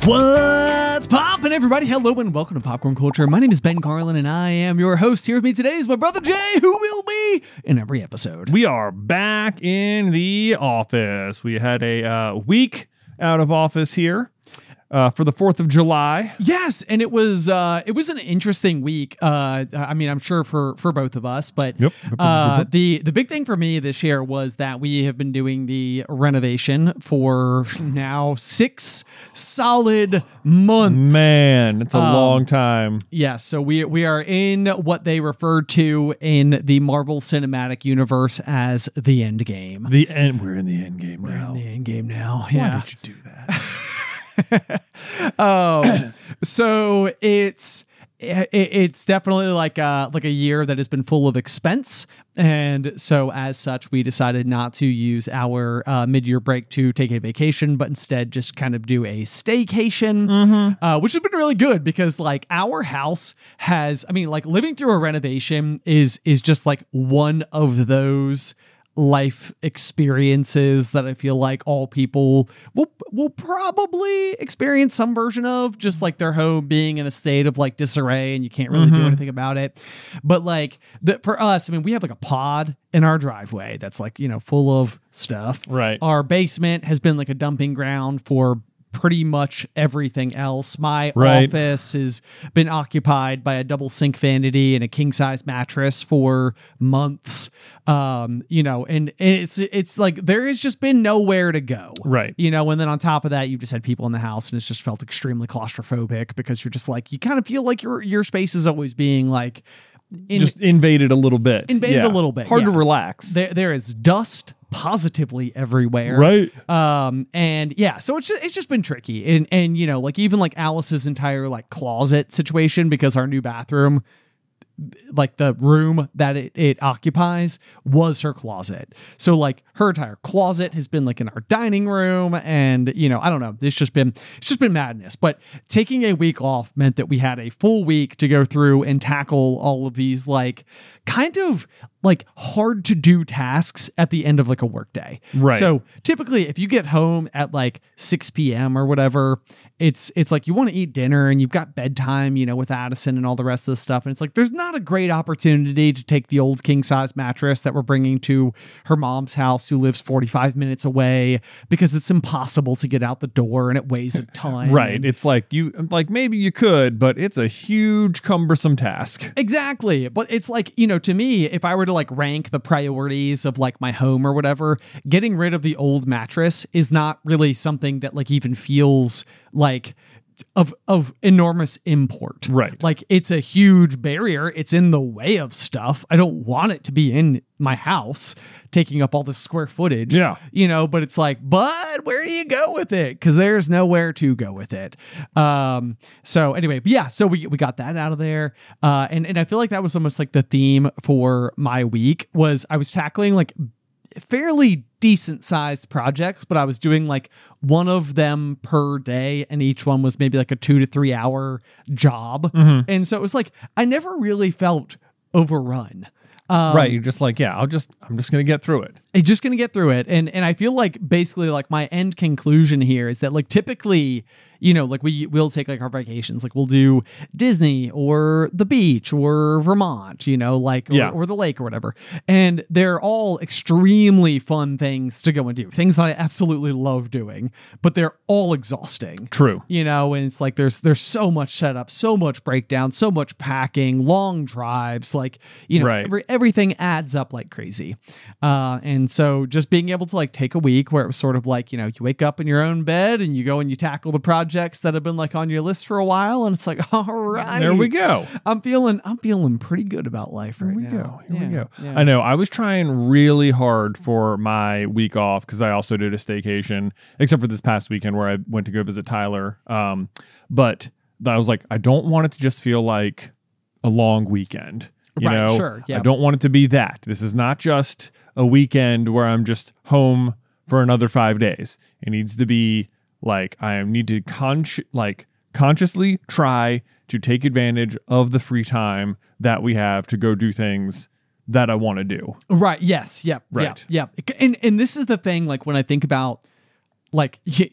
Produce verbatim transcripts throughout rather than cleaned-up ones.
What's poppin', everybody? Hello and welcome to Popcorn Culture. My name is Ben Carlin, and I am your host. Here with me today is my brother Jay, who will be in every episode. We are back in the office. We had a uh, week out of office here uh, for the fourth of July. Yes, and it was uh, it was an interesting week. Uh, I mean, I'm sure for, for both of us, but Yep. uh, the the big thing for me this year was that we have been doing the renovation for now six solid months. Man, it's a Um, long time. Yes, so we we are in what they referred to in the Marvel Cinematic Universe as the end game. The end. We're in the end game We're now. in the end game now. Why Yeah. did you do that? um, so it's it, it's definitely like a like a year that has been full of expense, and so as such, we decided not to use our uh, mid-year break to take a vacation, but instead just kind of do a staycation, Mm-hmm. uh, which has been really good because like our house has, I mean, like living through a renovation is is just like one of those life experiences that I feel like all people will will probably experience some version of, just like their home being in a state of like disarray and you can't really do Mhm. anything about it. But like the, for us, I mean, we have like a pod in our driveway that's like, you know, full of stuff. Right. Our basement has been like a dumping ground for pretty much everything else. My Right. office has been occupied by a double sink vanity and a king size mattress for months. Um, you know, and, and it's it's like there has just been nowhere to go. Right. You know, and then on top of that, you just had people in the house, and it's just felt extremely claustrophobic because you're just like you kind of feel like your your space is always being like in, Just invaded a little bit. Invaded Yeah. a little bit, Hard to yeah. relax. there there is dust positively everywhere. Right. Um, and yeah, so it's just, it's just been tricky. And, and, you know, like even like Alice's entire like closet situation, because our new bathroom, like the room that it, it occupies was her closet. So like her entire closet has been like in our dining room, and you know, I don't know, it's just been it's just been madness. But taking a week off meant that we had a full week to go through and tackle all of these like kind of like hard to do tasks at the end of like a work day. Right. So typically if you get home at like six p.m. or whatever, it's it's like you want to eat dinner and you've got bedtime, you know, with Addison and all the rest of the stuff. And it's like there's not a great opportunity to take the old king size mattress that we're bringing to her mom's house, who lives forty-five minutes away, because it's impossible to get out the door and it weighs a ton. Right. It's like you like maybe you could, but it's a huge cumbersome task. Exactly. But it's like, you know, to me, if I were to like rank the priorities of like my home or whatever, getting rid of the old mattress is not really something that like even feels like of of enormous import. Right. Like it's a huge barrier. It's in the way of stuff. I don't want it to be in my house taking up all the square footage. Yeah. You know, but it's like, but where do you go with it? Because there's nowhere to go with it. Um, so anyway, but yeah, so we we got that out of there. Uh and, and I feel like that was almost like the theme for my week was I was tackling like fairly decent sized projects, but I was doing like one of them per day, and each one was maybe like a two to three hour job. Mm-hmm. And so it was like, I never really felt overrun. Um, Right. You're just like, yeah, I'll just I'm just gonna get through it. I'm just going to get through it. And, and I feel like basically like my end conclusion here is that like typically, you know, like we we'll take like our vacations, like we'll do Disney or the beach or Vermont, you know, like, or, Yeah. or the lake or whatever. And they're all extremely fun things to go and do, things that I absolutely love doing, but they're all exhausting. True. You know, and it's like there's there's so much setup, so much breakdown, so much packing, long drives, like, you know, Right. every, everything adds up like crazy. Uh, and so just being able to like take a week where it was sort of like, you know, you wake up in your own bed and you go and you tackle the projects that have been like on your list for a while, and it's like, all right, There we go. I'm feeling I'm feeling pretty good about life right Here we now. go. Here Yeah, we go. yeah. I know. I was trying really hard for my week off because I also did a staycation, except for this past weekend where I went to go visit Tyler. Um, but I was like, I don't want it to just feel like a long weekend. You Right, know, sure, yeah. I don't want it to be that. This is not just a weekend where I'm just home for another five days. It needs to be like I need to con- like consciously try to take advantage of the free time that we have to go do things that I want to do. Right. Yes. Yep. Right. Yep. Yep. And and this is the thing. Like when I think about, like y- you know,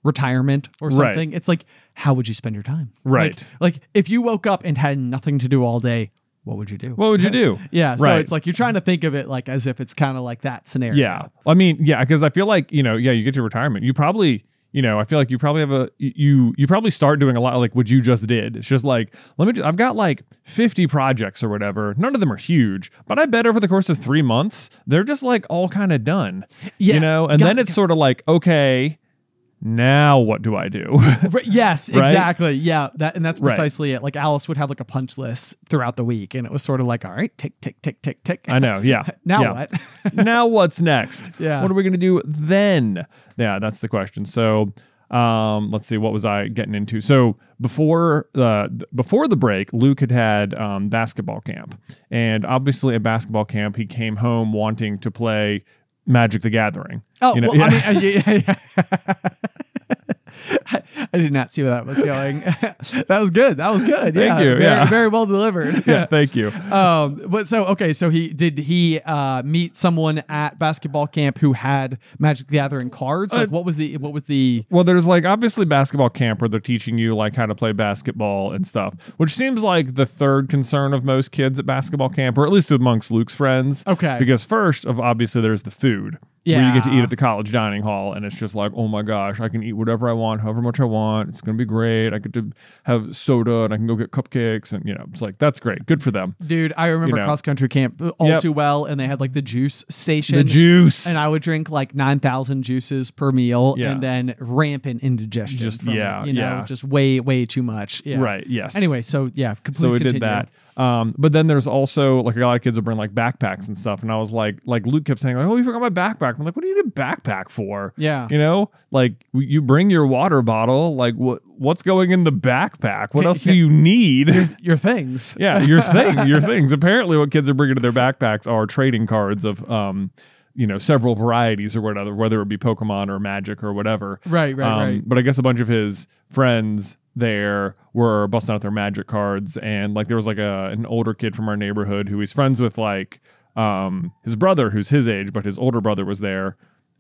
retirement or Right. something. It's like, how would you spend your time? Right. Like, like if you woke up and had nothing to do all day, what would you do? What would you do? Yeah. So Right. it's like you're trying to think of it like as if it's kind of like that scenario. Yeah. I mean, yeah, because I feel like, you know, yeah, you get to retirement. You probably, you know, I feel like you probably have a, you, you probably start doing a lot like what you just did. It's just like, let me, just, I've got like fifty projects or whatever. None of them are huge, but I bet over the course of three months, they're just like all kind of done, Yeah. you know? And Got- then it's sort of like, okay, now what do I do? Right, yes, Right? exactly. Yeah, that and that's Right. precisely it. Like Alice would have like a punch list throughout the week, and it was sort of like, all right, tick, tick, tick, tick, tick. I know. Yeah. Now Yeah. what? Now what's next? Yeah. What are we going to do then? Yeah, that's the question. So, um, let's see. What was I getting into? So before uh, th- before the break, Luke had had um, basketball camp, and obviously at basketball camp, he came home wanting to play Magic the Gathering. Oh, You know, well, yeah. I mean, uh, yeah, yeah. I, I did not see where that was going. That was good. That was good. Thank yeah, you. Very, Yeah. very well delivered. yeah, thank you. Um, but so okay, so he did he uh meet someone at basketball camp who had Magic the Gathering cards? Like, Uh, what was the what was the Well, there's like obviously basketball camp where they're teaching you like how to play basketball and stuff, which seems like the third concern of most kids at basketball camp, or at least amongst Luke's friends. Okay. Because first of obviously there's the food. Where you get to Yeah. eat at the college dining hall, and it's just like, oh my gosh, I can eat whatever I want, however much I want. It's gonna be great. I get to have soda, and I can go get cupcakes, and you know, it's like that's great, good for them. dude? I remember know. cross country camp all Yep. too well, and they had like the juice station. The juice, And I would drink like nine thousand juices per meal, Yeah. and then rampant indigestion. Just- from it, yeah, you know, yeah. just way, way too much. Yeah. right? Yes. Anyway, so yeah, so please we continue. did that. Um, but then there's also like a lot of kids will bring like backpacks and stuff, and I was like, like Luke kept saying like, oh, you forgot my backpack. I'm like, what do you need a backpack for? Yeah. you know, like w- you bring your water bottle. Like what what's going in the backpack? What else do you need? Your things. yeah, your thing, your things. Apparently, what kids are bringing to their backpacks are trading cards of um, you know, several varieties or whatever, whether it be Pokemon or Magic or whatever. Right, right, Um, right. But I guess a bunch of his friends there were busting out their Magic cards, and like there was like a an older kid from our neighborhood who he's friends with, like um his brother who's his age, but his older brother was there,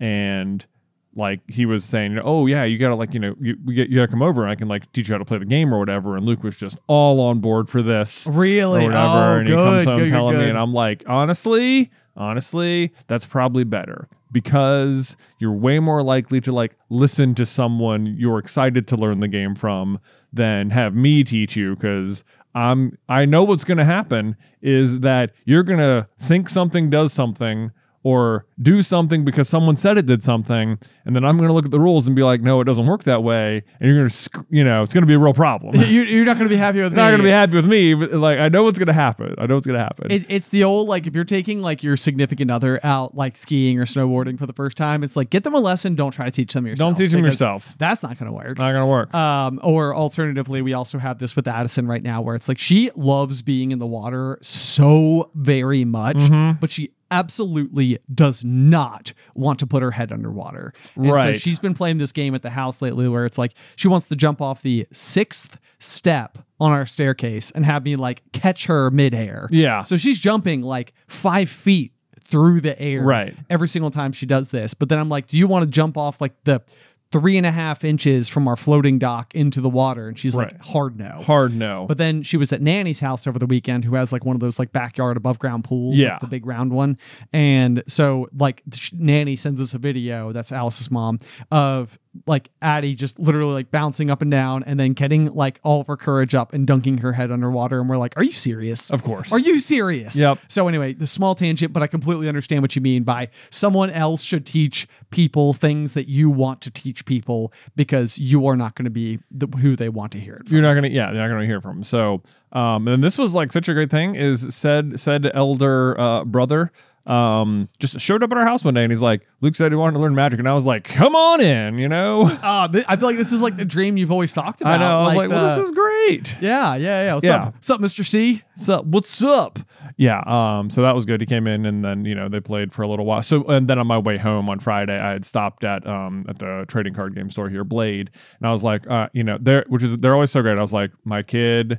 and like he was saying, oh yeah, you gotta like you know you we get you gotta come over and I can like teach you how to play the game or whatever. And Luke was just all on board for this. Really? Or whatever, Oh, and good, he comes home good, good, telling me, good. and I'm like, honestly, honestly, that's probably better because you're way more likely to like listen to someone you're excited to learn the game from than have me teach you, because I'm I know what's going to happen is that you're going to think something does something or do something because someone said it did something, and then I'm going to look at the rules and be like, no, it doesn't work that way, and you're going to, you know, it's going to be a real problem. You're You- You're not going to be happy with me. not going to be happy with me, but like I know what's going to happen. I know what's going to happen. It, it's the old, like, if you're taking like your significant other out like skiing or snowboarding for the first time, it's like, get them a lesson. Don't try to teach them yourself. Don't teach them because yourself. That's not going to work. Not going to work. Um, or alternatively, we also have this with Addison right now, where it's like she loves being in the water so very much, Mm-hmm. but she absolutely does not want to put her head underwater. And so Right. she's been playing this game at the house lately where it's like she wants to jump off the sixth step on our staircase and have me like catch her midair. Yeah. So she's jumping like five feet through the air Right. every single time she does this. But then I'm like, do you want to jump off like the three and a half inches from our floating dock into the water? And she's Right. like, hard no. Hard no. But then she was at Nanny's house over the weekend, who has like one of those like backyard above ground pools, Yeah. like the big round one. And so like sh- Nanny sends us a video, that's Alice's mom, of like Addie just literally like bouncing up and down and then getting like all of her courage up and dunking her head underwater. And we're like, are you serious? Of course. Are you serious? Yep. So anyway, the small tangent, but I completely understand what you mean by someone else should teach people things that you want to teach people because you are not going to be the, who they want to hear it from. You're not gonna, yeah, you're not gonna hear from him. So, um, and this was like such a great thing. Is said said elder uh, brother um just showed up at our house one day, and he's like, Luke said he wanted to learn Magic, and I was like, come on in, you know. Uh, th- I feel like this is like the dream you've always talked about. I know. I was like, well, the- this is great. yeah, yeah, yeah. What's Yeah. up? What's up, Mister C? So what's up? Yeah. Um. So that was good. He came in, and then you know they played for a little while. So and then on my way home on Friday, I had stopped at um at the trading card game store here, Blade, and I was like, uh, you know, they're which is they're always so great. I was like, my kid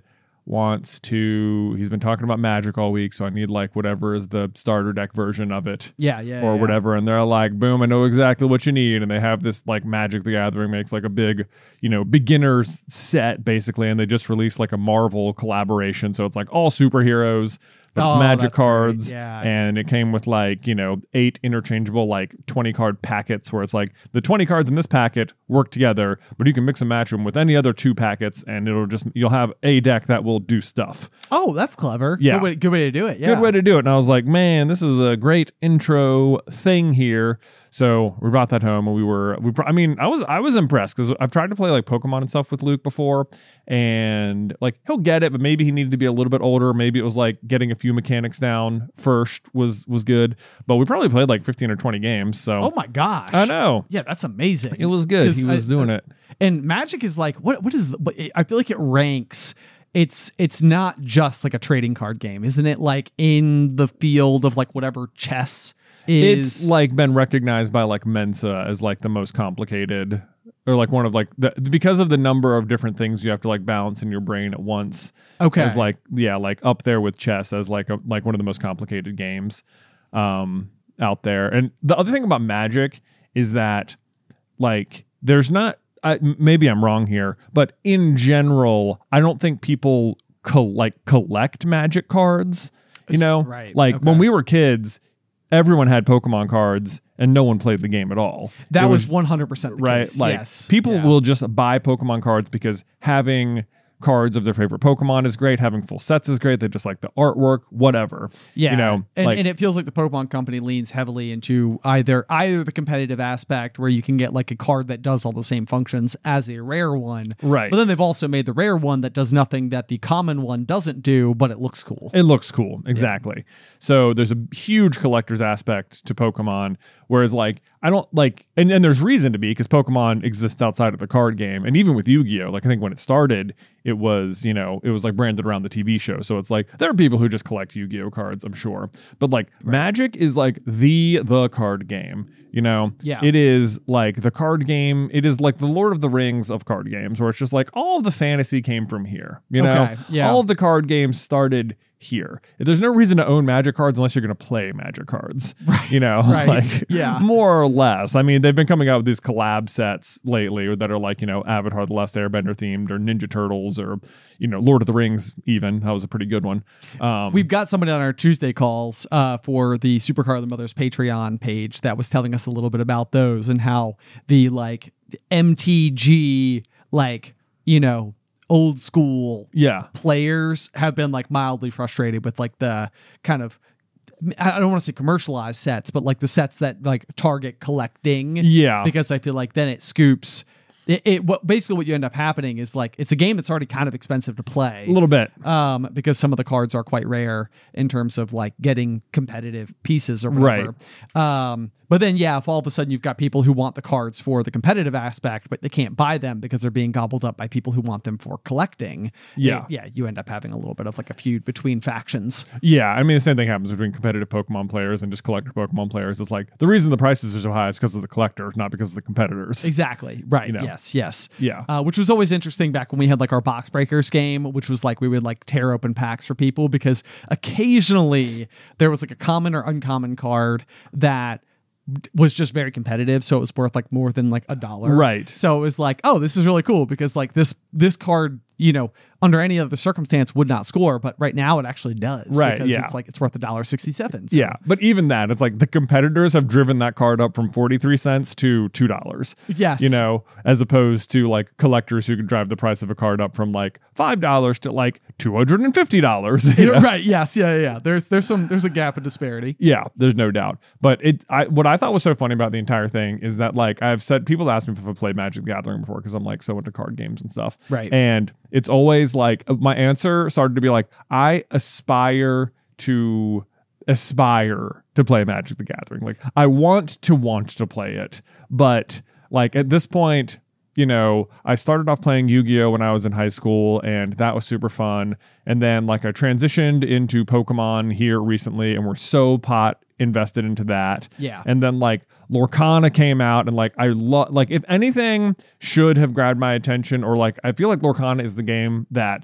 wants to, he's been talking about Magic all week, so I need like whatever is the starter deck version of it. Yeah, yeah. Or yeah. whatever. And they're like, boom, I know exactly what you need. And they have this like Magic the Gathering makes like a big, you know, beginner's set basically. And they just released like a Marvel collaboration. So it's like all superheroes, but it's Oh, Magic that's great. cards. Yeah. And it came with like, you know, eight interchangeable like twenty card packets where it's like the twenty cards in this packet work together, but you can mix and match them with any other two packets and it'll just, you'll have a deck that will do stuff. Oh, that's clever. Yeah. Good way, good way to do it. Yeah. Good way to do it. And I was like, man, this is a great intro thing here. So we brought that home and we were, we, I mean, I was, I was impressed because I've tried to play like Pokemon and stuff with Luke before and like he'll get it, but maybe he needed to be a little bit older. Maybe it was like getting a few mechanics down first was, was good, but we probably played like fifteen or twenty games. So, Oh my gosh. I know. Yeah, that's amazing. It was good. 'Cause He was I- doing uh, it. And Magic is like what? What is? The, what- I feel like it ranks. It's it's not just like a trading card game, isn't it? Like in the field of like whatever chess is. It's like been recognized by like Mensa as like the most complicated or like one of like the, because of the number of different things you have to like balance in your brain at once. Okay. As like, yeah, like up there with chess as like a, like one of the most complicated games um, out there. And the other thing about Magic is that like, there's not, I, maybe I'm wrong here, but in general, I don't think people col- like collect Magic cards, you know, Right, like okay. when we were kids, everyone had Pokemon cards and no one played the game at all. that It was one hundred percent the right. case. Like yes. people Yeah. will just buy Pokemon cards because having cards of their favorite Pokemon is great. Having full sets is great. They just like the artwork, whatever. Yeah, You know, and, like, and it feels like the Pokemon Company leans heavily into either either the competitive aspect where you can get like a card that does all the same functions as a rare one, Right. But then they've also made the rare one that does nothing that the common one doesn't do, but it looks cool. it looks cool. Exactly. So there's a huge collector's aspect to Pokemon, whereas like, I don't like, and, and there's reason to be because Pokemon exists outside of the card game. And even with Yu-Gi-Oh, like I think when it started, it was, you know, it was like branded around the T V show. So it's like, there are people who just collect Yu-Gi-Oh cards, I'm sure. But like Magic is like the, the card game, you know? Yeah. It is like the card game. It is like the Lord of the Rings of card games where it's just like all of the fantasy came from here, you know? Okay, yeah. All of the card games started here. There's no reason to own Magic cards unless you're going to play Magic cards, right? You know, Right. like Yeah. more or less. I mean, they've been coming out with these collab sets lately that are like, you know, Avatar: The Last Airbender themed or Ninja Turtles or, you know, Lord of the Rings even. That was a pretty good one. Um, We've got somebody on our Tuesday calls uh, for the Supercar the Mothers Patreon page that was telling us a little bit about those and how the like M T G, like, you know, old school yeah. players have been like mildly frustrated with like the kind of, I don't want to say commercialized sets, but like the sets that like target collecting. Yeah. Because I feel like then it scoops. It, it what basically what you end up happening is like it's a game that's already kind of expensive to play. A little bit. Um, because some of the cards are quite rare in terms of like getting competitive pieces or whatever. Um, but then yeah, if all of a sudden you've got people who want the cards for the competitive aspect, but they can't buy them because they're being gobbled up by people who want them for collecting. Yeah. it- yeah, you end up having a little bit of like a feud between factions. Yeah, I mean the same thing happens between competitive Pokemon players and just collector Pokemon players. It's like the reason the prices are so high is because of the collectors, not because of the competitors. Exactly. Right. You know. Yes. Yes. Yeah. Uh, which was always interesting back when we had like our box breakers game, which was like we would like tear open packs for people because occasionally there was like a common or uncommon card that was just very competitive, so it was worth like more than like a dollar. Right. So it was like, oh, this is really cool because like this this card, you know, under any other circumstance would not score, but right now it actually does. Right, Because yeah. it's like it's worth a dollar sixty-seven. So. Yeah, but even that, it's like the competitors have driven that card up from forty-three cents to two dollars. Yes. You know, as opposed to like collectors who can drive the price of a card up from like five dollars to like two hundred fifty dollars. Yeah, right. Yes. Yeah. Yeah. There's there's some there's a gap in disparity. Yeah, there's no doubt. But it, I, what I thought was so funny about the entire thing is that like I've said, people ask me if I played Magic the Gathering before because I'm like so into card games and stuff. Right. And it's always like my answer started to be like, I aspire to aspire to play Magic the Gathering. Like I want to want to play it, but like at this point, you know, I started off playing Yu-Gi-Oh when I was in high school and that was super fun. And then like I transitioned into Pokemon here recently and we're so pot invested into that. Yeah. And then like Lorcana came out and like I love, like if anything should have grabbed my attention or like I feel like Lorcana is the game that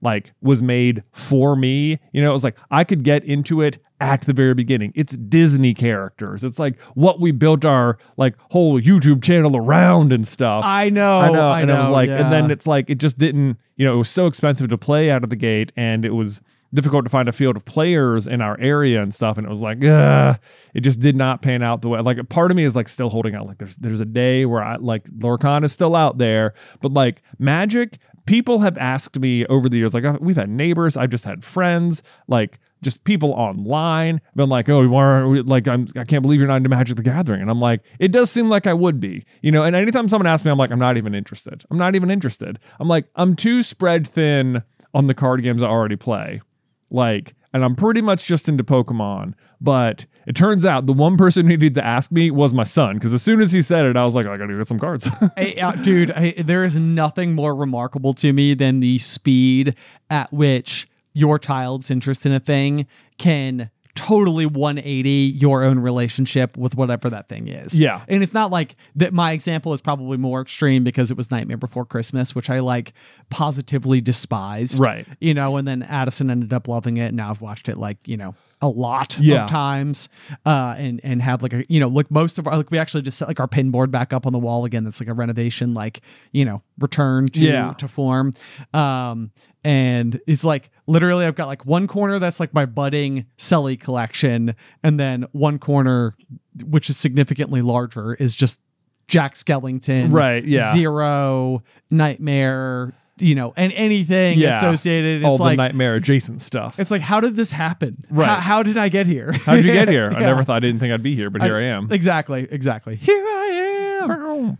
like was made for me. You know, it was like I could get into it at the very beginning. It's Disney characters. It's like what we built our like whole YouTube channel around and stuff. I know. I know. I and know, I was like, yeah. and then it's like it just didn't, you know, it was so expensive to play out of the gate, and it was difficult to find a field of players in our area and stuff. And it was like, ugh, it just did not pan out the way. Like part of me is like still holding out. Like there's there's a day where I like Lorcana is still out there, but like Magic, people have asked me over the years, like we've had neighbors, I've just had friends, like just people online been like, oh, why aren't we, like I'm I can't believe you're not into Magic the Gathering. And I'm like, it does seem like I would be, you know. And anytime someone asks me, I'm like, I'm not even interested. I'm not even interested. I'm like, I'm too spread thin on the card games I already play. Like, and I'm pretty much just into Pokemon. But it turns out the one person who needed to ask me was my son, because as soon as he said it, I was like, I gotta get some cards. Hey, uh, dude, I, there is nothing more remarkable to me than the speed at which your child's interest in a thing can totally one eighty your own relationship with whatever that thing is. Yeah. And it's not like that. My example is probably more extreme because it was Nightmare Before Christmas, which I like positively despised. Right. You know, and then Addison ended up loving it. And now I've watched it like, you know, a lot Yeah. of times. Uh, and, and have like a, you know, like most of our, like we actually just set like our pin board back up on the wall again. That's like a renovation, like, you know, return to, Yeah. to form. Um, and it's like literally I've got like one corner that's like my budding Sully collection, and then one corner, which is significantly larger, is just Jack Skellington, Right, yeah. Zero, Nightmare, you know, and anything Yeah. associated. It's All like the Nightmare adjacent stuff. it's like, how did this happen? Right. How, how did I get here? How'd you get here? I Yeah. never thought I didn't think I'd be here, but here I, am. Exactly, exactly. Here I am.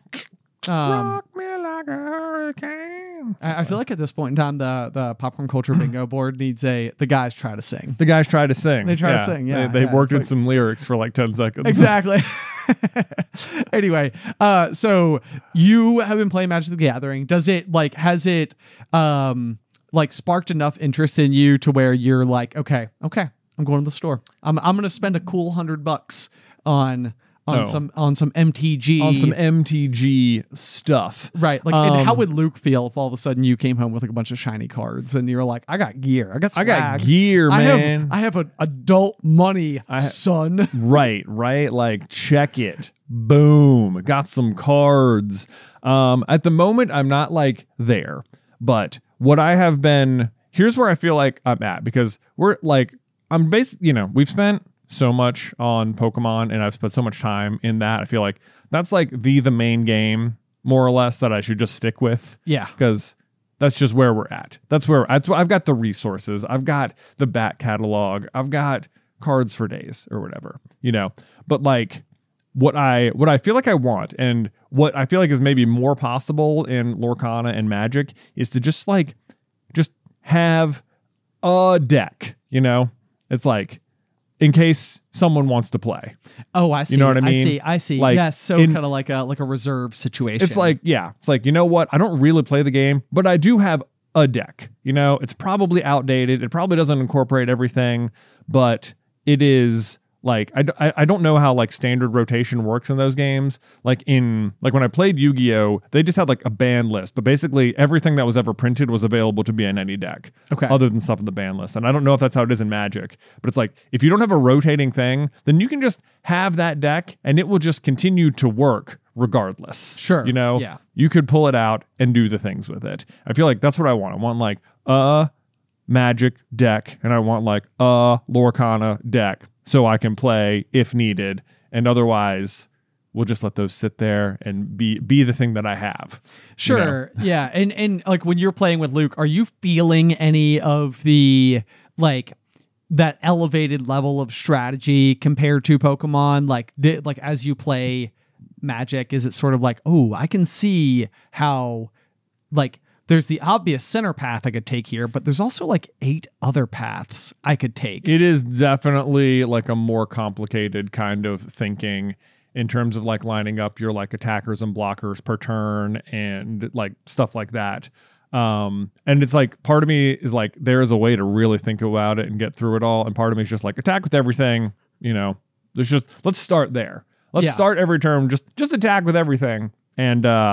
Um, Rock me like a hurricane. I I feel like at this point in time, the the popcorn culture bingo board needs a the guys try to sing. The guys try to sing. They try to sing, yeah, They, they yeah, worked it's in like- some lyrics for like ten seconds. Exactly. Anyway, uh, so you have been playing Magic the Gathering. Does it like has it um like sparked enough interest in you to where you're like, okay, okay, I'm going to the store. I'm I'm gonna spend a cool hundred bucks on on Oh. some on some M T G On some M T G stuff. Right. Like, Um, and how would Luke feel if all of a sudden you came home with like a bunch of shiny cards and you're like, I got gear. I got I swag. got gear, I man. have, I have an adult money, I- son. Right, right. Like, check it. Boom. Got some cards. Um, at the moment, I'm not like there. But what I have been, here's where I feel like I'm at, because we're like, I'm basically, you know, we've spent so much on Pokemon and I've spent so much time in that. I feel like that's like the the main game, more or less, that I should just stick with. Yeah. Because that's just where we're at. That's where that's I've got the resources. I've got the back catalog. I've got cards for days or whatever, you know. But like what I what I feel like I want, and what I feel like is maybe more possible in Lorcana and Magic, is to just like just have a deck, you know. It's like, in case someone wants to play. Oh, I see. know what I mean? I see. I see. Like, yes. So in- kind of like a like a reserve situation. It's like, yeah, it's like, you know what? I don't really play the game, but I do have a deck. You know, it's probably outdated. It probably doesn't incorporate everything, but it is like, I, I, I don't know how like standard rotation works in those games. Like in, like when I played Yu-Gi-Oh, they just had like a ban list, but basically everything that was ever printed was available to be in any deck. Okay. Other than stuff in the ban list. And I don't know if that's how it is in Magic, but it's like, if you don't have a rotating thing, then you can just have that deck and it will just continue to work regardless. Sure. You know? Yeah. You could pull it out and do the things with it. I feel like that's what I want. I want like a Magic deck, and I want like a Lorcana deck so I can play if needed. And otherwise, we'll just let those sit there and be be the thing that I have. you know? Sure. Yeah. And and like when you're playing with Luke, are you feeling any of the like that elevated level of strategy compared to Pokemon? Like di- like as you play Magic, is it sort of like, oh, I can see how like there's the obvious center path I could take here, but there's also like eight other paths I could take. It is definitely like a more complicated kind of thinking in terms of like lining up your like attackers and blockers per turn and like stuff like that. Um, and it's like, part of me is like, there is a way to really think about it and get through it all. And part of me is just like, attack with everything, you know, there's just, let's start there. Let's Yeah. start every turn, just, just attack with everything and, uh,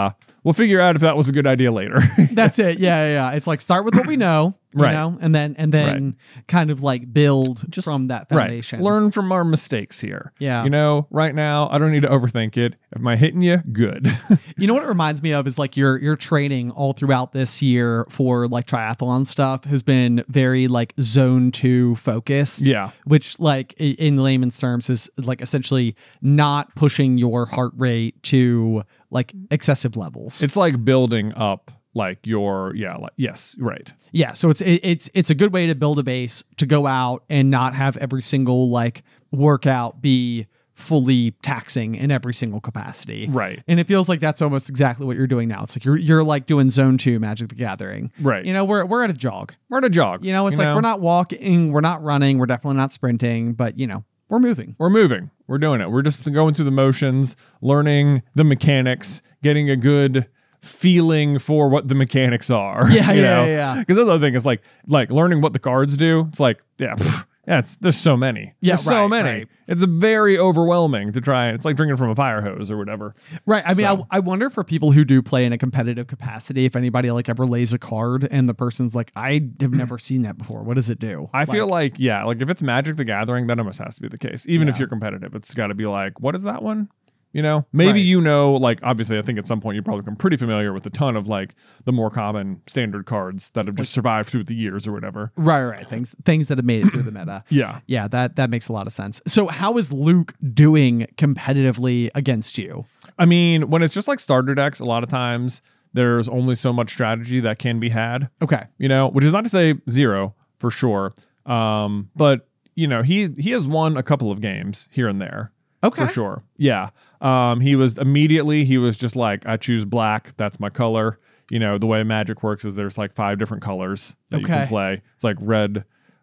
we'll figure out if that was a good idea later. That's it. Yeah, yeah, yeah. It's like start with what we know, you Right. know, and then and then Right. kind of like build from that foundation. Right. Learn from our mistakes here. Yeah. You know, right now, I don't need to overthink it. If am I hitting you? Good. You know what it reminds me of is like your your training all throughout this year for like triathlon stuff has been very like zone two focused. Yeah. Which like i- in layman's terms is like essentially not pushing your heart rate to like excessive levels. It's like building up like your, yeah, like, yes, right. Yeah, so it's it, it's it's a good way to build a base to go out and not have every single like workout be fully taxing in every single capacity. Right. And it feels like that's almost exactly what you're doing now. It's like you're you're like doing zone two Magic the Gathering. Right. You know, we're we're at a jog. We're at a jog. You know, it's like we're not walking, we're not running, we're definitely not sprinting, but you know, we're moving. We're moving. We're doing it. We're just going through the motions, learning the mechanics, getting a good feeling for what the mechanics are. Yeah, you yeah, know? yeah. Because the other thing is like like learning what the cards do. It's like, yeah, pff, yeah, it's, there's so many. Yeah, there's so right, many. right. It's very overwhelming to try. It's like drinking from a fire hose or whatever. Right. I mean, So- I, I wonder for people who do play in a competitive capacity, if anybody like ever lays a card and the person's like, I have never seen that before. What does it do? I feel like, yeah, like if it's Magic the Gathering, that almost has to be the case. Even if Yeah. you're competitive, it's got to be like, what is that one? You know, maybe Right. you know, like obviously, I think at some point you probably become pretty familiar with a ton of like the more common standard cards that have just survived through the years or whatever. Right, right. Things things that have made it through the meta. Yeah. Yeah, that that makes a lot of sense. So how is Luke doing competitively against you? I mean, when it's just like starter decks, a lot of times there's only so much strategy that can be had, Okay. you know, which is not to say zero for sure. Um, but you know, he he has won a couple of games here and there. Okay. For sure. Yeah. Um, he was immediately, he was just like, I choose black. That's my color. You know, the way Magic works is there's like five different colors that you Okay. can play. It's like red,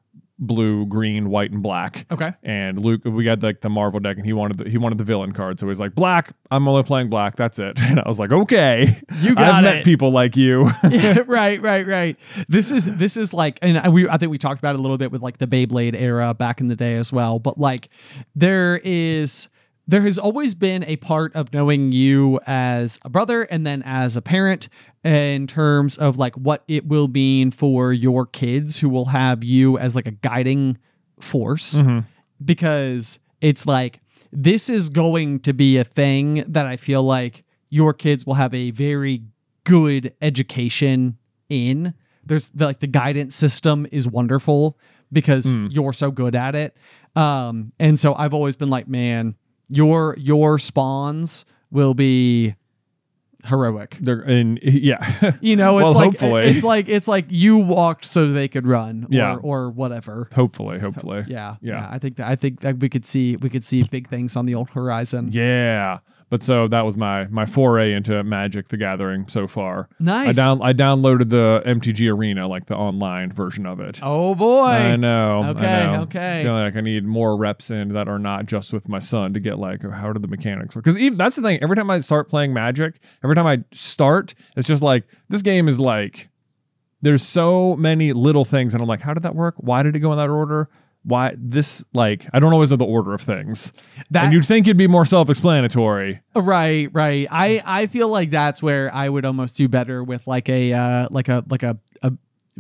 blue, green, white, and black. Okay. And Luke, we had like the Marvel deck, and he wanted the, he wanted the villain card, so he's like, black. I'm only playing black. That's it. And I was like, okay, You got I've it. met people like you. Yeah, right, right, right. This is this is like, and I- we I think we talked about it a little bit with like the Beyblade era back in the day as well. But like, there is there has always been a part of knowing you as a brother and then as a parent in terms of like what it will mean for your kids who will have you as like a guiding force, because it's like this is going to be a thing that I feel like your kids will have a very good education in. There's the, like the guidance system is wonderful because you're so good at it. Um, and so I've always been like, man, your your spawns will be heroic. They're and yeah. You know, it's Well, like hopefully. it's like it's like you walked so they could run, or, Yeah. or whatever. hopefully, hopefully. Yeah, Yeah. yeah. I think that I think that we could see we could see big things on the old horizon. Yeah. But so that was my my foray into Magic the Gathering so far. Nice. I down I downloaded the M T G Arena, like the online version of it. Oh boy. I know. Okay, I know. okay. I feel like I need more reps in that are not just with my son to get like how do the mechanics work? Because even that's the thing. Every time I start playing Magic, every time I start, it's just like this game is like there's so many little things, and I'm like, how did that work? Why did it go in that order? Why this like I don't always know the order of things. That- and you'd think it'd be more self-explanatory. Right, right. I, I feel like that's where I would almost do better with like a uh, like a like a, a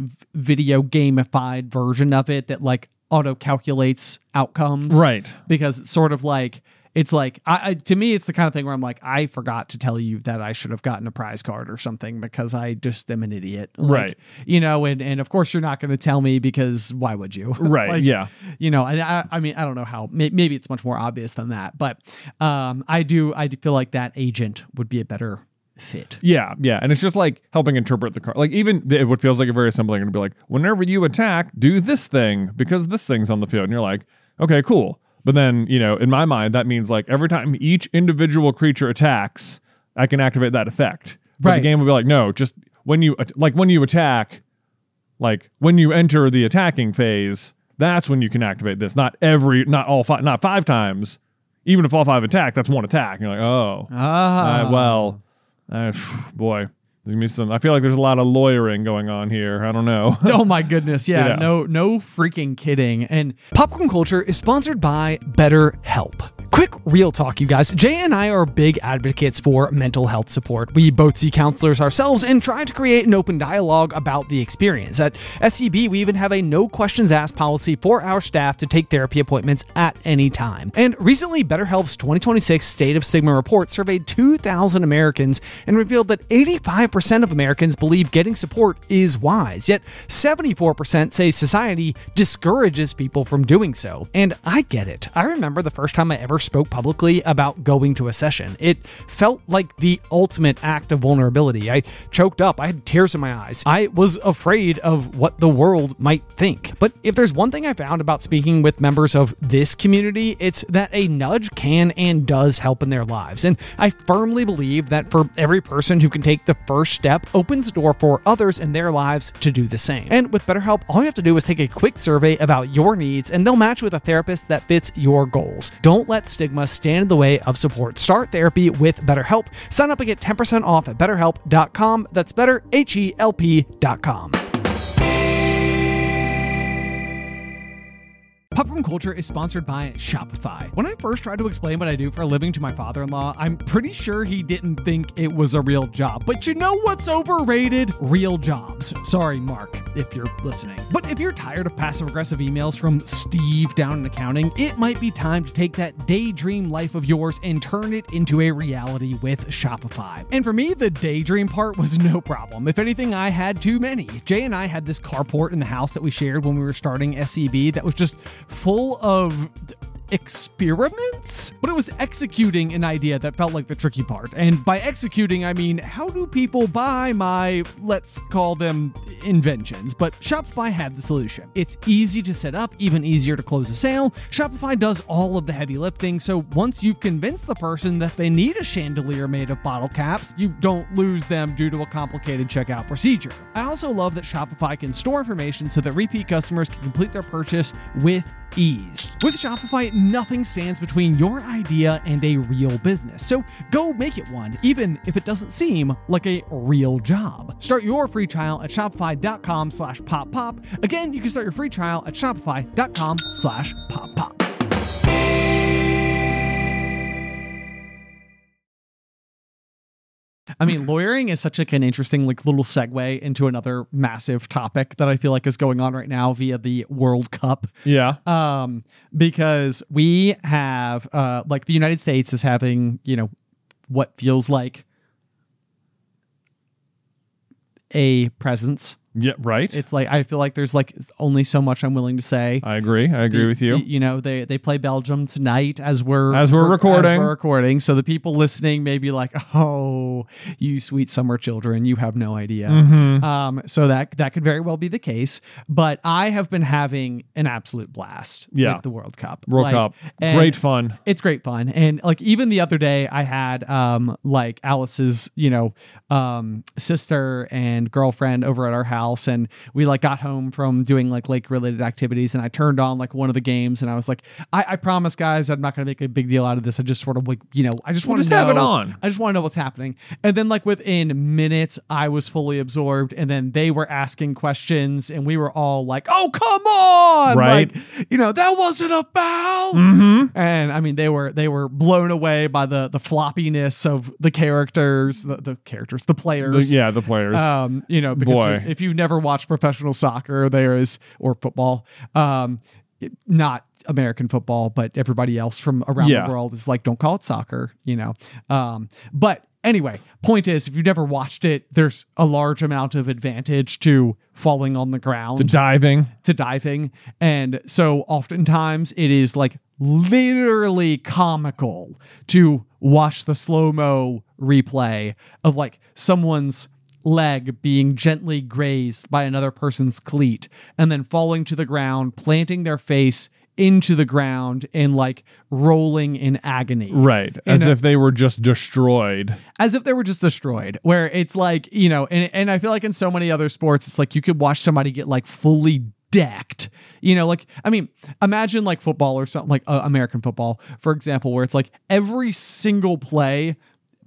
video gamified version of it that like auto calculates outcomes. Right. Because it's sort of like it's like I, I to me it's the kind of thing where I'm like, I forgot to tell you that I should have gotten a prize card or something because I just am an idiot. Like, Right. You know, and, and of course you're not going to tell me because why would you? Right, Like, yeah. You know, and I, I mean, I don't know how, may, maybe it's much more obvious than that, but um, I do, I do feel like that agent would be a better fit. Yeah, yeah, and it's just like helping interpret the card. Like even th- what feels like a very simple thing to be like, whenever you attack, do this thing because this thing's on the field, and you're like, okay, cool. But then you know, in my mind, that means like every time each individual creature attacks, I can activate that effect. But Right. the game will be like, no, just when you at- like when you attack, like when you enter the attacking phase, that's when you can activate this. Not every, not all five, not five times. Even if all five attack, that's one attack. And you're like, oh, Ah, uh, well, uh, boy, there's gonna be some. I feel like there's a lot of lawyering going on here. I don't know. oh my goodness. Yeah, Yeah. no, no freaking kidding. And Popcorn Culture is sponsored by BetterHelp. Quick real talk, you guys. Jay and I are big advocates for mental health support. We both see counselors ourselves and try to create an open dialogue about the experience. At S C B, we even have a no questions asked policy for our staff to take therapy appointments at any time. And recently, BetterHelp's twenty twenty-six State of Stigma report surveyed two thousand Americans and revealed that eighty-five percent of Americans believe getting support is wise, yet seventy-four percent say society discourages people from doing so. And I get it. I remember the first time I ever spoke publicly about going to a session. It felt like the ultimate act of vulnerability. I choked up. I had tears in my eyes. I was afraid of what the world might think. But if there's one thing I found about speaking with members of this community, it's that a nudge can and does help in their lives. And I firmly believe that for every person who can take the first step opens the door for others in their lives to do the same. And with BetterHelp, all you have to do is take a quick survey about your needs and they'll match with a therapist that fits your goals. Don't let stigma stand in the way of support. Start therapy with BetterHelp. Sign up and get ten percent off at better help dot com. That's better, H E L P dot com. Popcorn Culture is sponsored by Shopify. When I first tried to explain what I do for a living to my father-in-law, I'm pretty sure he didn't think it was a real job. But you know what's overrated? Real jobs. Sorry, Mark, if you're listening. But if you're tired of passive-aggressive emails from Steve down in accounting, it might be time to take that daydream life of yours and turn it into a reality with Shopify. And for me, the daydream part was no problem. If anything, I had too many. Jay and I had this carport in the house that we shared when we were starting S C B that was just full of experiments, but it was executing an idea that felt like the tricky part. And by executing, I mean, how do people buy my, let's call them inventions? But Shopify had the solution. It's easy to set up, even easier to close a sale. Shopify does all of the heavy lifting, so once you've convinced the person that they need a chandelier made of bottle caps, you don't lose them due to a complicated checkout procedure. I also love that Shopify can store information so that repeat customers can complete their purchase with ease. With Shopify, nothing stands between your idea and a real business. So go make it one, even if it doesn't seem like a real job. Start your free trial at shopify.com slash pop pop. Again, you can start your free trial at shopify.com slash pop pop. I mean, lawyering is such like an interesting like little segue into another massive topic that I feel like is going on right now via the World Cup. Yeah. Um, because we have uh, like the United States is having, you know, what feels like a presence. Yeah, right. It's like I feel like there's like only so much I'm willing to say. I agree. I agree the, with you. The, you know, they they play Belgium tonight as we're as we're recording. As we're recording. So the people listening may be like, "Oh, you sweet summer children, you have no idea." Mm-hmm. Um, so that that could very well be the case. But I have been having an absolute blast yeah. with the World Cup. World like, Cup, great fun. It's great fun, and like even the other day, I had um like Alice's you know um sister and girlfriend over at our house, and we like got home from doing like lake related activities, and I turned on like one of the games, and I was like, I, I promise guys, I'm not going to make a big deal out of this. I just sort of like, you know, I just want to just have it on. I just want to know what's happening. And then like within minutes, I was fully absorbed, and then they were asking questions, and we were all like, oh, come on. Right. Like, you know, that wasn't a foul. Mm-hmm. And I mean, they were, they were blown away by the, the floppiness of the characters, the, the characters, the players. The, yeah. The players. Um, you know, because Boy. if you've never watched professional soccer, there is, or football, um, it- not American football, but everybody else from around Yeah. the world is like, don't call it soccer, you know? Um, but anyway, point is, if you've never watched it, there's a large amount of advantage to falling on the ground, to diving. to diving. And so oftentimes it is like literally comical to watch the slow-mo replay of like someone's leg being gently grazed by another person's cleat and then falling to the ground, planting their face into the ground and like rolling in agony. Right. As And, uh, if they were just destroyed. As if they were just destroyed, where it's like, you know, and, and I feel like in so many other sports, it's like you could watch somebody get like fully decked, you know, like, I mean, imagine like football or something like uh, American football, for example, where it's like every single play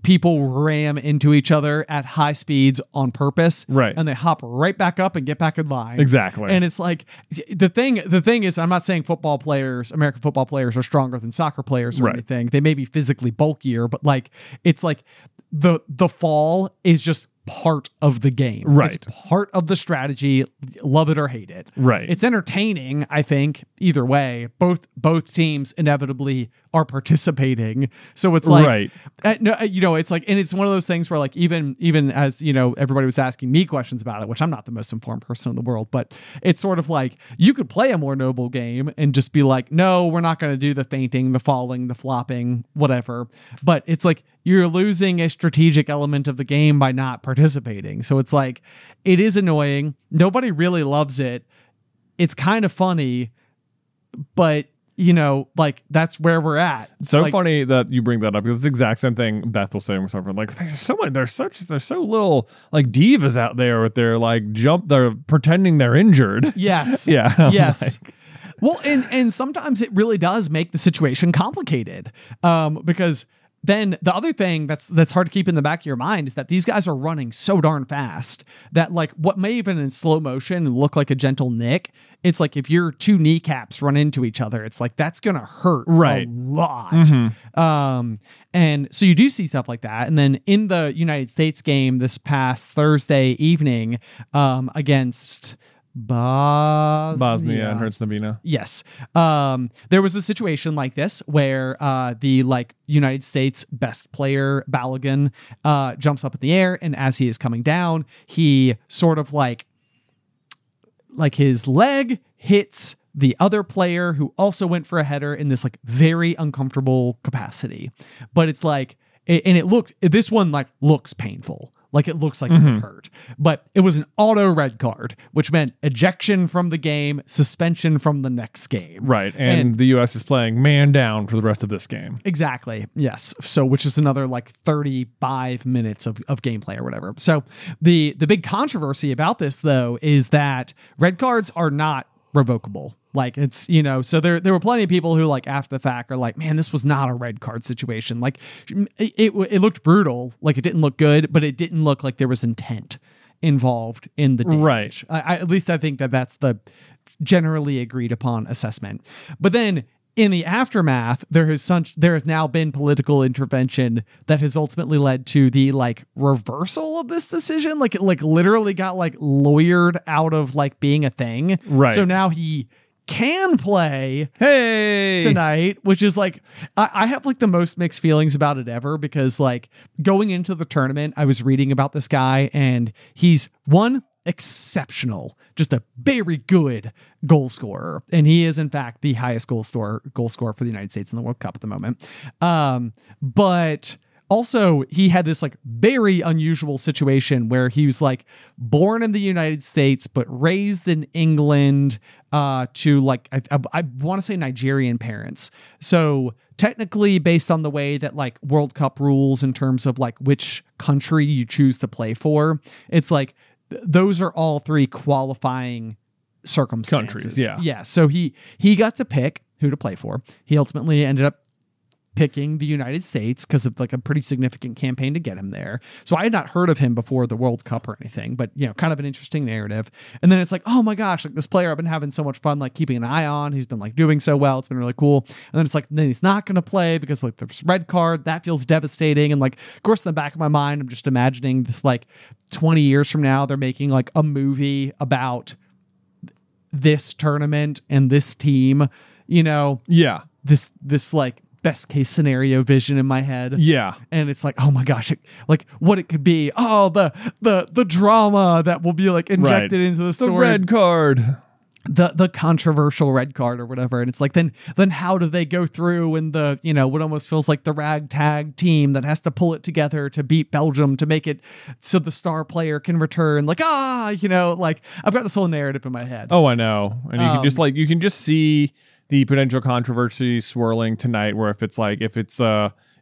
people ram into each other at high speeds on purpose, Right. and they hop right back up and get back in line. Exactly. And it's like the thing the thing is, I'm not saying football players, American football players are stronger than soccer players or Right. anything. They may be physically bulkier, but like it's like the the fall is just part of the game. Right. It's part of the strategy, love it or hate it. Right. It's entertaining, I think, either way. Both both teams inevitably are participating. So it's like Right. uh, no, uh, you know, it's like, and it's one of those things where like even even as, you know, everybody was asking me questions about it, which I'm not the most informed person in the world, but it's sort of like you could play a more noble game and just be like, no, we're not going to do the fainting, the falling, the flopping, whatever. But it's like you're losing a strategic element of the game by not participating. So it's like, it is annoying. Nobody really loves it. It's kind of funny, but you know, like that's where we're at. So like, funny that you bring that up because it's the exact same thing Beth was saying with something like there's so many there's such there's so little like divas out there with their like jump they're pretending they're injured. Yes. Yeah. I'm Yes. like- Well, and and sometimes it really does make the situation complicated. Um, because then the other thing that's that's hard to keep in the back of your mind is that these guys are running so darn fast that like what may even in slow motion look like a gentle nick, it's like if your two kneecaps run into each other, it's like that's gonna hurt Right. a lot. Um, and so you do see stuff like that. And then in the United States game this past Thursday evening, um, against Bosnia, Bosnia and Herzegovina. Yes. Um, there was a situation like this where uh, the like United States best player Balogun uh, jumps up in the air, and as he is coming down, he sort of like like his leg hits the other player who also went for a header in this like very uncomfortable capacity. But it's like, and it looked, this one like looks painful. Like it looks like it would hurt, but it was an auto red card, which meant ejection from the game, suspension from the next game. Right. And, And- the U S is playing man down for the rest of this game. Exactly. Yes. So, which is another like thirty-five minutes of, of gameplay or whatever. So the, the big controversy about this though, is that red cards are not revocable. Like it's, you know, so there there were plenty of people who like after the fact are like, man, this was not a red card situation. Like it, it, it looked brutal. Like it didn't look good, but it didn't look like there was intent involved in the damage. Right. I, I, at least I think that that's the generally agreed upon assessment. But then in the aftermath, there has such, there has now been political intervention that has ultimately led to the like reversal of this decision. Like it like literally got like lawyered out of like being a thing. Right. So now he can play Hey. tonight, which is like I, I have like the most mixed feelings about it ever, because like going into the tournament, I was reading about this guy and he's one exceptional, just a very good goal scorer, and he is in fact the highest goal scorer goal scorer for the United States in the World Cup at the moment. Um, but also, he had this like very unusual situation where he was like born in the United States but raised in England uh, to like I, I, I want to say Nigerian parents. So technically, based on the way that like World Cup rules in terms of like which country you choose to play for, it's like th- those are all three qualifying circumstances. Countries, yeah. yeah. So he he got to pick who to play for. He ultimately ended up picking the United States because of like a pretty significant campaign to get him there. So I had not heard of him before the World Cup or anything, but you know, kind of an interesting narrative. And then it's like, oh my gosh, like this player I've been having so much fun, like keeping an eye on. He's been like doing so well. It's been really cool. And then it's like, then he's not going to play because like there's red card. That feels devastating. And like, of course, in the back of my mind, I'm just imagining this like twenty years from now, they're making like a movie about this tournament and this team, you know, Yeah. this, this like, best case scenario vision in my head. Yeah. And it's like, oh my gosh, it, like what it could be. Oh, the the the drama that will be like injected Right. into the The story. red card. the the controversial red card or whatever. And it's like, then then how do they go through and the, you know, what almost feels like the ragtag team that has to pull it together to beat Belgium to make it so the star player can return. Like, ah, you know, like I've got this whole narrative in my head. Oh, I know. And you can just Um, like you can just see the potential controversy swirling tonight, where if it's like if it's uh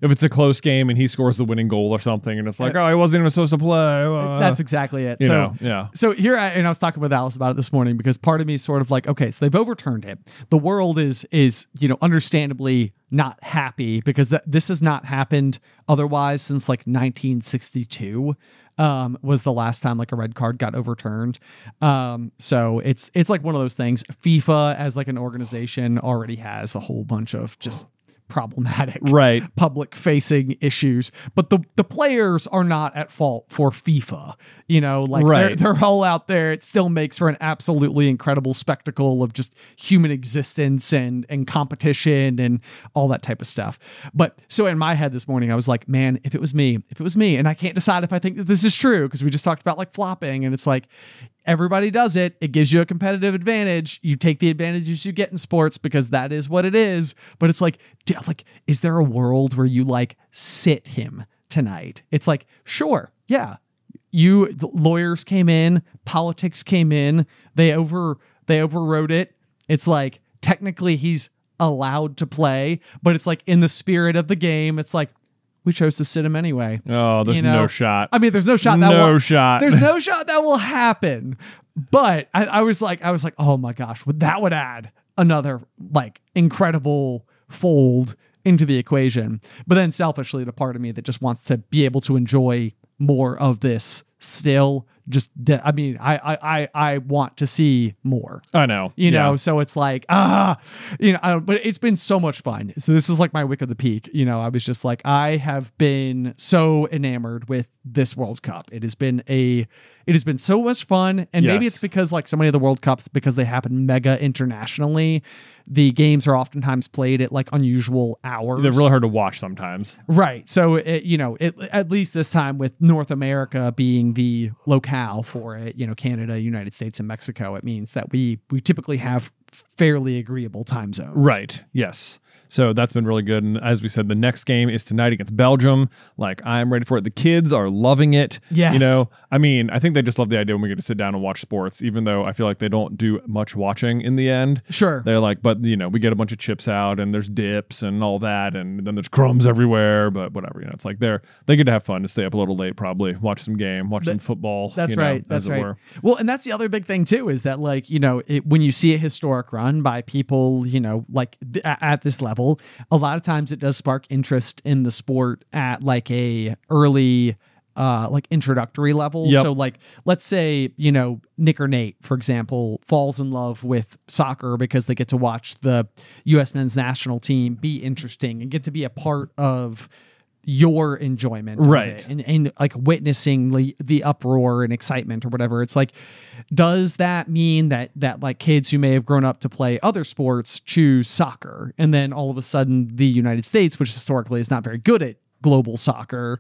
if it's a close game and he scores the winning goal or something, and it's like, oh, he wasn't even supposed to play. Uh, That's exactly it. you So, know, yeah. so here, I, and I was talking with Alice about it this morning because part of me is sort of like, okay, so they've overturned it. The world is, is you know, understandably not happy because th- this has not happened otherwise since like nineteen sixty-two. Um, was the last time like a red card got overturned. Um, so it's it's like one of those things. FIFA as like an organization already has a whole bunch of just problematic Right. public facing issues, but the the players are not at fault for FIFA. You know, like Right. they're, they're all out there. It still makes for an absolutely incredible spectacle of just human existence and and competition and all that type of stuff. But so in my head this morning, I was like, man, if it was me, if it was me, and I can't decide if I think that this is true because we just talked about like flopping, and it's like everybody does it. It gives you a competitive advantage. You take the advantages you get in sports because that is what it is. But it's like, d- like, is there a world where you like sit him tonight? It's like, sure, yeah. You the lawyers came in, politics came in. They over they overrode it. It's like technically he's allowed to play, but it's like in the spirit of the game. It's like we chose to sit him anyway. Oh, there's You know? no shot. I mean, there's no shot that No will, shot. There's no shot that will happen. But I, I was like, I was like, oh my gosh, would that would add another like incredible fold into the equation. But then selfishly, the part of me that just wants to be able to enjoy more of this still just de- I mean, I, I I I want to see more. I know. You know, Yeah. so it's like, ah, you know, I don't, but it's been so much fun. So this is like my wick of the peak. You know, I was just like, I have been so enamored with this World Cup. It has been a, it has been so much fun. And maybe Yes. it's because like so many of the World Cups, because they happen mega internationally, the games are oftentimes played at like unusual hours. They're really hard to watch sometimes. Right. So, it, you know, it, at least this time with North America being the locale for it, you know, Canada, United States, and Mexico, it means that we we typically have fairly agreeable time zones. Right. Yes. So that's been really good. And as we said, the next game is tonight against Belgium. Like, I'm ready for it. The kids are loving it. Yes. You know, I mean, I think they just love the idea when we get to sit down and watch sports, even though I feel like they don't do much watching in the end. Sure. They're like, but, you know, we get a bunch of chips out and there's dips and all that. And then there's crumbs everywhere. But whatever, you know, it's like they're, they get to have fun to stay up a little late, probably watch some game, watch That- some football. That's you know, right. That's as it right. were. Well, and that's the other big thing too, is that like, you know, it, when you see a historic run by people, you know, like th- at this level, a lot of times it does spark interest in the sport at like a early, uh, like introductory level. Yep. So like, let's say, you know, Nick or Nate, for example, falls in love with soccer because they get to watch the U S men's national team be interesting and get to be a part of your enjoyment of Right. it and, and like witnessing the, the uproar and excitement or whatever. It's like, does that mean that that like kids who may have grown up to play other sports choose soccer, and then all of a sudden the United States, which historically is not very good at global soccer,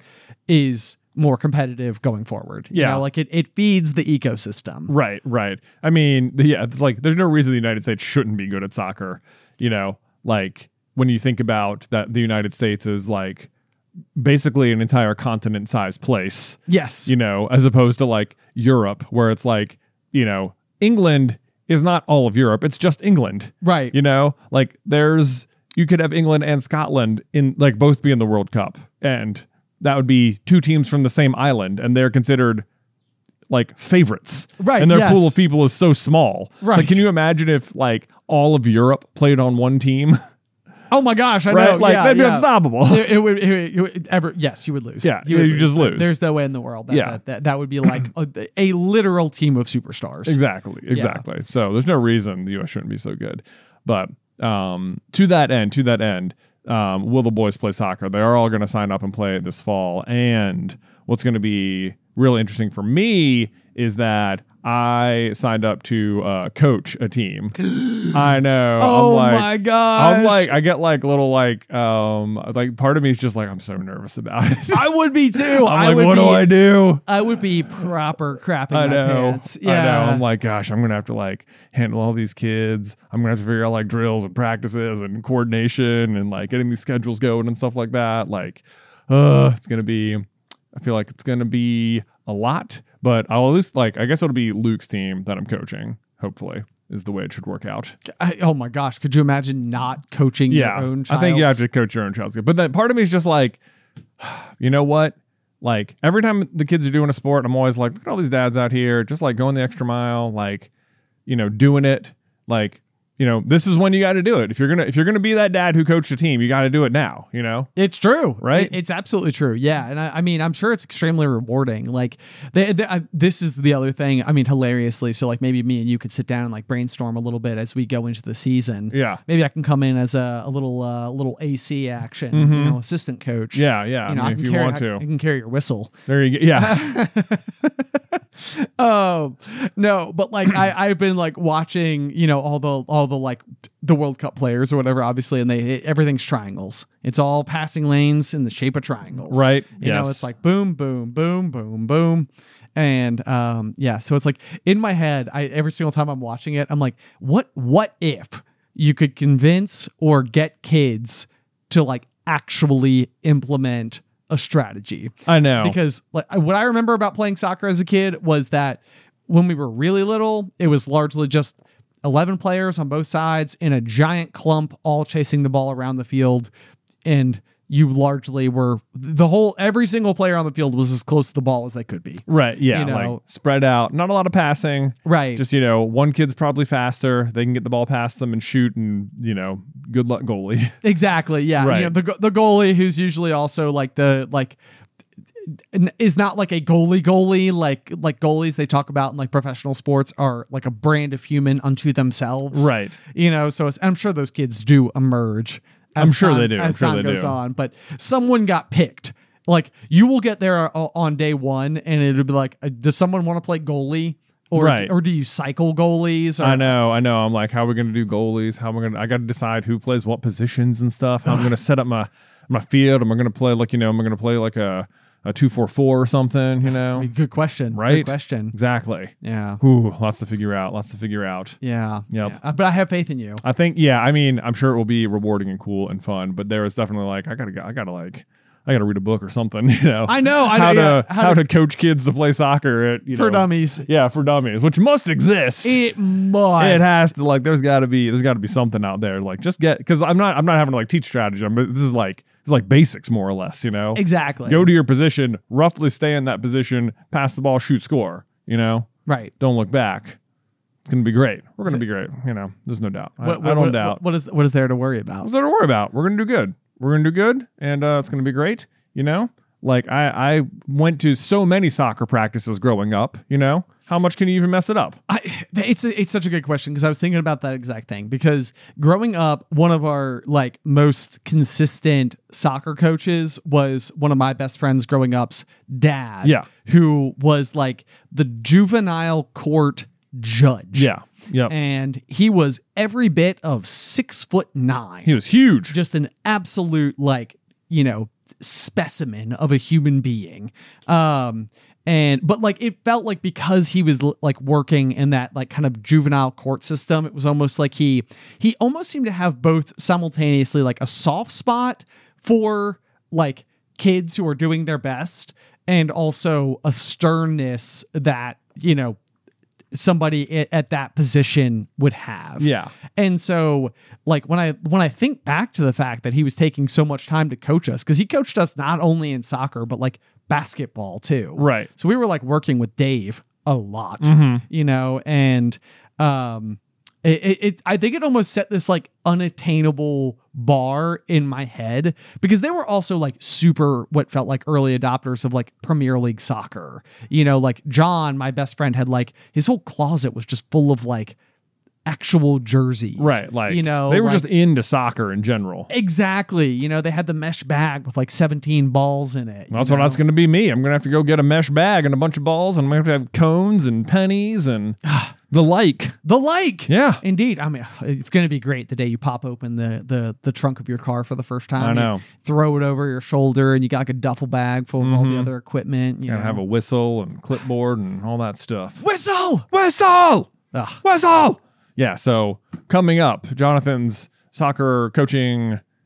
is more competitive going forward? You Yeah. know, like it, it feeds the ecosystem. Right, right. I mean, yeah, it's like there's no reason the United States shouldn't be good at soccer. You know, like when you think about that, the United States is like basically an entire continent-sized place. Yes. You know, as opposed to like Europe, where it's like, you know, England is not all of Europe; it's just England. Right. You know, like there's you could have England and Scotland in like both be in the World Cup, and that would be two teams from the same island, and they're considered like favorites. Right, And their yes. pool of people is so small. Right. Like, can you imagine if like all of Europe played on one team? Oh my gosh, I Right? know. Like yeah, that'd be yeah. unstoppable. It, it would, it would ever, yes, you would lose. Yeah, would you just lose. There's no way in the world that Yeah. that, that, that would be like a, a literal team of superstars. Exactly. Exactly. So there's no reason the U S shouldn't be so good. But um, to that end, to that end, um, will the boys play soccer? They are all going to sign up and play it this fall. And what's going to be really interesting for me is that I signed up to uh, coach a team. I know. Oh I'm like, my gosh. I'm like, I get like little like, um, like part of me is just like, I'm so nervous about it. I would be too. I'm I like, would what be, do I do? I would be proper crapping I my know. pants. Yeah. I know. I'm like, gosh, I'm gonna have to like handle all these kids. I'm gonna have to figure out like drills and practices and coordination and like getting these schedules going and stuff like that. Like, uh, it's gonna be. I feel like it's gonna be a lot, but I'll at least like. I guess it'll be Luke's team that I'm coaching. Hopefully, is the way it should work out. I, oh my gosh, could you imagine not coaching Yeah, your own child? I think you have to coach your own child's good. But then part of me is just like, you know what? Like every time the kids are doing a sport, I'm always like, look at all these dads out here, just like going the extra mile, like, you know, doing it. Like, you know, this is when you got to do it. If you're gonna if you're gonna be that dad who coached a team, you got to do it now. You know, it's true, right? It, it's absolutely true. Yeah, and I, I mean, I'm sure it's extremely rewarding. Like, they, they, I, this is the other thing. I mean, hilariously, so like maybe me and you could sit down and like brainstorm a little bit as we go into the season. Yeah, maybe I can come in as a, a little uh, little A C action, mm-hmm. you know, assistant coach. Yeah, yeah. You know, I mean, I if you carry, want I, to, I can carry your whistle. There you go. Yeah. Oh no, but like I, I've been like watching, you know, all the all the like the World Cup players or whatever, obviously, and they it, everything's triangles. It's all passing lanes in the shape of triangles, right? You yes. know, it's like boom, boom, boom, boom, boom, and um, yeah. So it's like in my head, I every single time I'm watching it, I'm like, what what if you could convince or get kids to like actually implement a strategy? I know, because like what I remember about playing soccer as a kid was that when we were really little, it was largely just eleven players on both sides in a giant clump, all chasing the ball around the field, and you largely were the whole every single player on the field was as close to the ball as they could be. Right. Yeah. You know, like spread out, not a lot of passing. Right. Just, you know, one kid's probably faster. They can get the ball past them and shoot, and, you know, good luck goalie. Exactly. Yeah. Right. You know, the the goalie who's usually also like the like is not like a goalie goalie like like goalies they talk about in like professional sports are like a brand of human unto themselves. Right. You know, so it's, I'm sure those kids do emerge. I'm sure time, they do. I'm As sure time they goes do. on, but someone got picked. Like you will get there on day one, and it'll be like, uh, does someone want to play goalie, or Right. or do you cycle goalies? Or, I know, I know. I'm like, how are we going to do goalies? How am I going to? I got to decide who plays what positions and stuff. How I'm going to set up my my field. Am I going to play like you know? Am I going to play like a a two four four or something? You know, I mean, good question. right? Good question. Exactly. Yeah. Ooh, lots to figure out. Lots to figure out. Yeah. Yep. Yeah. But I have faith in you. I think, yeah. I mean, I'm sure it will be rewarding and cool and fun. But there is definitely like, I gotta, go- I gotta like. I got to read a book or something, you know. I know. I how know, to yeah, how, how to, coach kids to play soccer at, you For know, dummies. Yeah, for dummies, which must exist. It must. It has to, like, there's got to be there's got to be something out there, like, just get, because I'm not I'm not having to like teach strategy. I'm, this is like this is like basics more or less, you know. Exactly. Go to your position, roughly stay in that position, pass the ball, shoot, score. You know, Right. don't look back. It's gonna be great. We're gonna be great. You know, there's no doubt. I, What, I don't what, doubt. What is what is there to worry about? What's there to worry about? We're gonna do good. We're gonna do good, and uh, it's gonna be great. You know, like I, I went to so many soccer practices growing up. You know, how much can you even mess it up? I, it's a, it's such a good question because I was thinking about that exact thing. Because growing up, one of our like most consistent soccer coaches was one of my best friends growing up's dad. Yeah. Who was like the juvenile court judge. Yeah. Yep. And he was every bit of six foot nine. He was huge. Just an absolute like, you know, specimen of a human being. Um, and but like it felt like because he was l- like working in that like kind of juvenile court system, it was almost like he he almost seemed to have both simultaneously like a soft spot for like kids who are doing their best and also a sternness that, you know, somebody i- at that position would have. Yeah. And so like when I when I think back to the fact that he was taking so much time to coach us, because he coached us not only in soccer, but like basketball too. Right. So we were like working with Dave a lot, Mm-hmm. you know, and um it, it, it I think it almost set this like unattainable bar in my head because they were also like super what felt like early adopters of like Premier League soccer. You know, like John, my best friend, had like his whole closet was just full of like actual jerseys. Right. Like, you know, they were like- just into soccer in general. exactly. You know, they had the mesh bag with like seventeen balls in it. Well, that's you what know? that's going to be me. I'm going to have to go get a mesh bag and a bunch of balls, and I'm going to have to have cones and pennies and the like. The like. Yeah. Indeed. I mean, it's going to be great the day you pop open the the the trunk of your car for the first time. I know. You throw it over your shoulder and you got like a duffel bag full of all the Mhm. other equipment. You Got to know. have a whistle and clipboard and all that stuff. whistle. Whistle! Ugh. Whistle! Yeah, so coming up, Jonathan's soccer coaching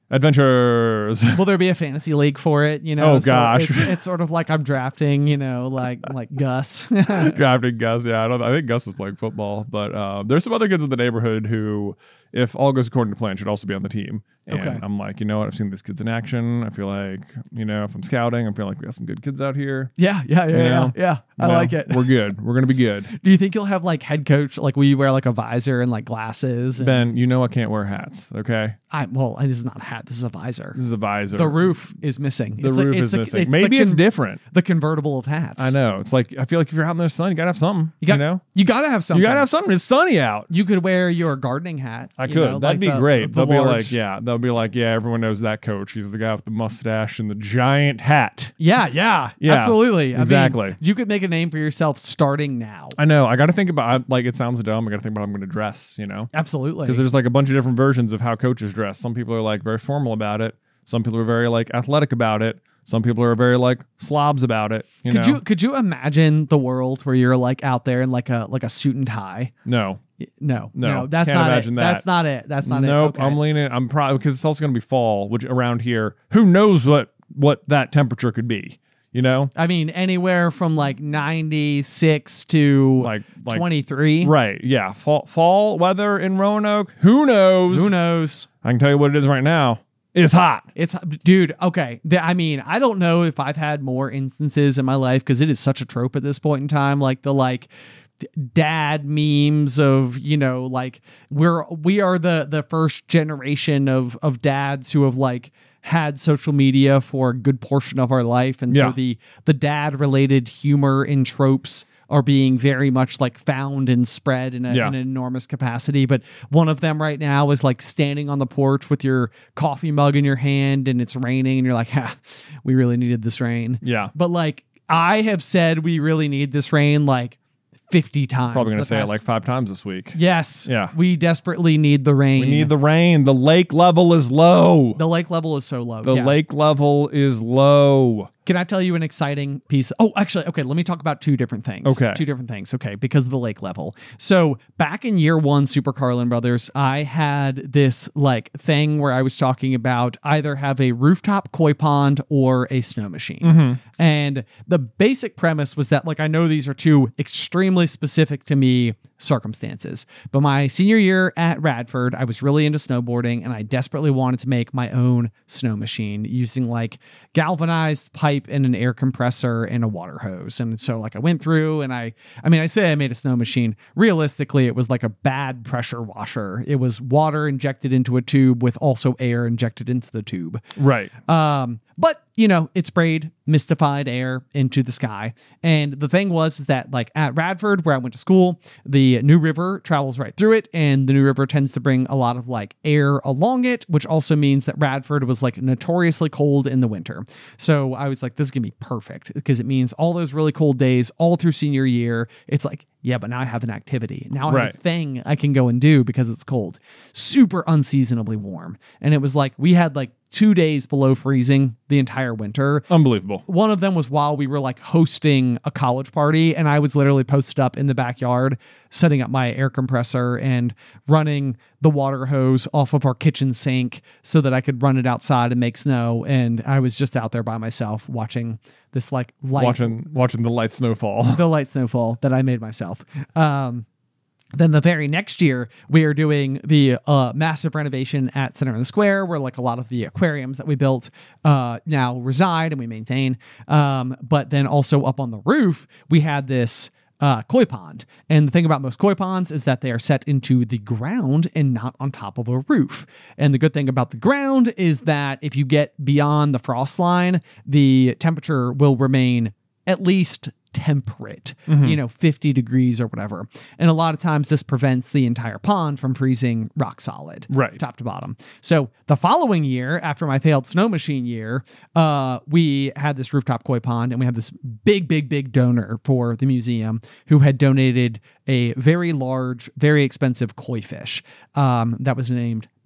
Adventures. Will there be a fantasy league for it? You know, Oh, gosh. it's, it's sort of like I'm drafting, you know, like like Gus. Drafting Gus. Yeah, I don't. I think Gus is playing football, but uh, there's some other kids in the neighborhood who, if all goes according to plan, should also be on the team. And Okay. I'm like, you know what? I've seen these kids in action. I feel like, you know, if I'm scouting, I feel like we got some good kids out here. Yeah, yeah, yeah, You yeah. know? yeah. I You know, like it. We're good. We're gonna be good. Do you think you'll have like head coach? Like, will you wear like a visor and like glasses? And, Ben, you know I can't wear hats. Okay, I well, this is not a hat. This is a visor. this is a visor. The roof is missing. The it's like- roof it's is like- missing. it's Maybe the it's con- different. the convertible of hats. I know. It's like I feel like if you're out in the sun, you gotta have something. You, You got know, You gotta have something. you gotta have something. It's sunny out. You could wear your gardening hat. I you could. know, That'd like be the- great. the They'll be large- like, yeah. They'll be like, yeah. Everyone knows that coach. He's the guy with the mustache and the giant hat. Yeah, yeah, Yeah, absolutely. I mean, exactly. you could make a name for yourself starting now. I know. I got to think about. I- Like, it sounds dumb. I got to think about how I'm going to dress. You know, Absolutely. because there's like a bunch of different versions of how coaches dress. Some people are like very formal about it. Some people are very like athletic about it. Some people are very like slobs about it. You could know? you could you imagine the world where you're like out there in like a like a suit and tie? No. No, No, that's can't not imagine it. that. That's not it. That's not it. Nope. Okay. I'm leaning. I'm probably because it's also going to be fall, which around here, who knows what what that temperature could be. You know, I mean, anywhere from like ninety-six to like like twenty-three. right? Yeah, fall fall weather in Roanoke. Who knows? Who knows? I can tell you what it is right now. It's hot. It's dude. Okay. The- I mean, I don't know if I've had more instances in my life because it is such a trope at this point in time. Like the like d- dad memes of, you know, like we're we are the the first generation of of dads who have like had social media for a good portion of our life, and Yeah. so the the dad related humor and tropes are being very much like found and spread in, a, Yeah. in an enormous capacity. But one of them right now is like standing on the porch with your coffee mug in your hand and it's raining and you're like, ha, we really needed this rain. Yeah, But like I have said we really need this rain like fifty times. probably going the to say it past- like five times this week. Yes. Yeah. We desperately need the rain. We need the rain. The lake level is low. the lake level is so low. The Yeah. lake level is low. Can I tell you an exciting piece? Oh, actually, okay, let me talk about two different things. Okay. Two different things. Okay, because of the lake level. So back in year one, Super Carlin Brothers, I had this like thing where I was talking about either have a rooftop koi pond or a snow machine. Mm-hmm. And the basic premise was that, like, I know these are two extremely specific to me circumstances, but my senior year at Radford, I was really into snowboarding and I desperately wanted to make my own snow machine using like galvanized pipe and an air compressor and a water hose. And so like I went through and I, I mean, I say I made a snow machine. Realistically, it was like a bad pressure washer. It was water injected into a tube with also air injected into the tube. Right. Um, but you know, it sprayed mystified air into the sky. And the thing was is that like at Radford, where I went to school, the New River travels right through it. And the New River tends to bring a lot of like air along it, which also means that Radford was like notoriously cold in the winter. So I was like, this is gonna be perfect because it means all those really cold days all through senior year. It's like, yeah, but now I have an activity. Now I have Right. a thing I can go and do because it's cold. Super unseasonably warm. And it was like we had like two days below freezing the entire winter. Unbelievable. One of them was while we were like hosting a college party, and I was literally posted up in the backyard setting up my air compressor and running the water hose off of our kitchen sink so that I could run it outside and make snow. And I was just out there by myself watching this like light Watching watching the light snowfall. the light snowfall that I made myself. Um, then the very next year, we are doing the uh, massive renovation at Center in the Square, where like a lot of the aquariums that we built uh, now reside and we maintain. Um, but then also up on the roof, we had this uh, koi pond. And the thing about most koi ponds is that they are set into the ground and not on top of a roof. And the good thing about the ground is that if you get beyond the frost line, the temperature will remain at least temperate, you know, fifty degrees or whatever. And a lot of times this prevents the entire pond from freezing rock solid, Right. top to bottom. So the following year, after my failed snow machine year, uh, we had this rooftop koi pond and we had this big, big, big donor for the museum who had donated a very large, very expensive koi fish um, that was named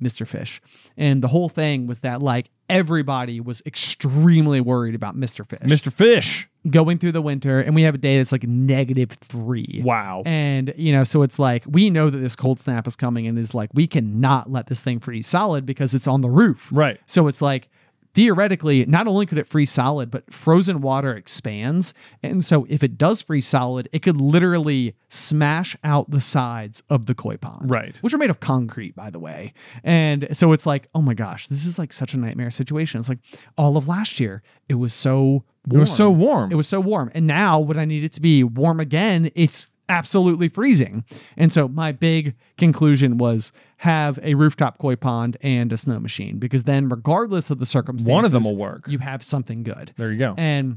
Mister Fish. And the whole thing was that like everybody was extremely worried about Mister Fish. Mister Fish. Going through the winter, and we have a day that's like negative three. Wow. And, you know, so it's like, we know that this cold snap is coming, and is like, we cannot let this thing freeze solid because it's on the roof. Right. So it's like, theoretically, not only could it freeze solid, but frozen water expands. And so if it does freeze solid, it could literally smash out the sides of the koi pond. Right. Which are made of concrete, by the way. And so it's like, oh my gosh, this is like such a nightmare situation. It's like all of last year, it was so warm. It was so warm. It was so warm. And now when I need it to be warm again, it's absolutely freezing. And so my big conclusion was have a rooftop koi pond and a snow machine, because then regardless of the circumstances, One of them will work. You have something good. There you go. And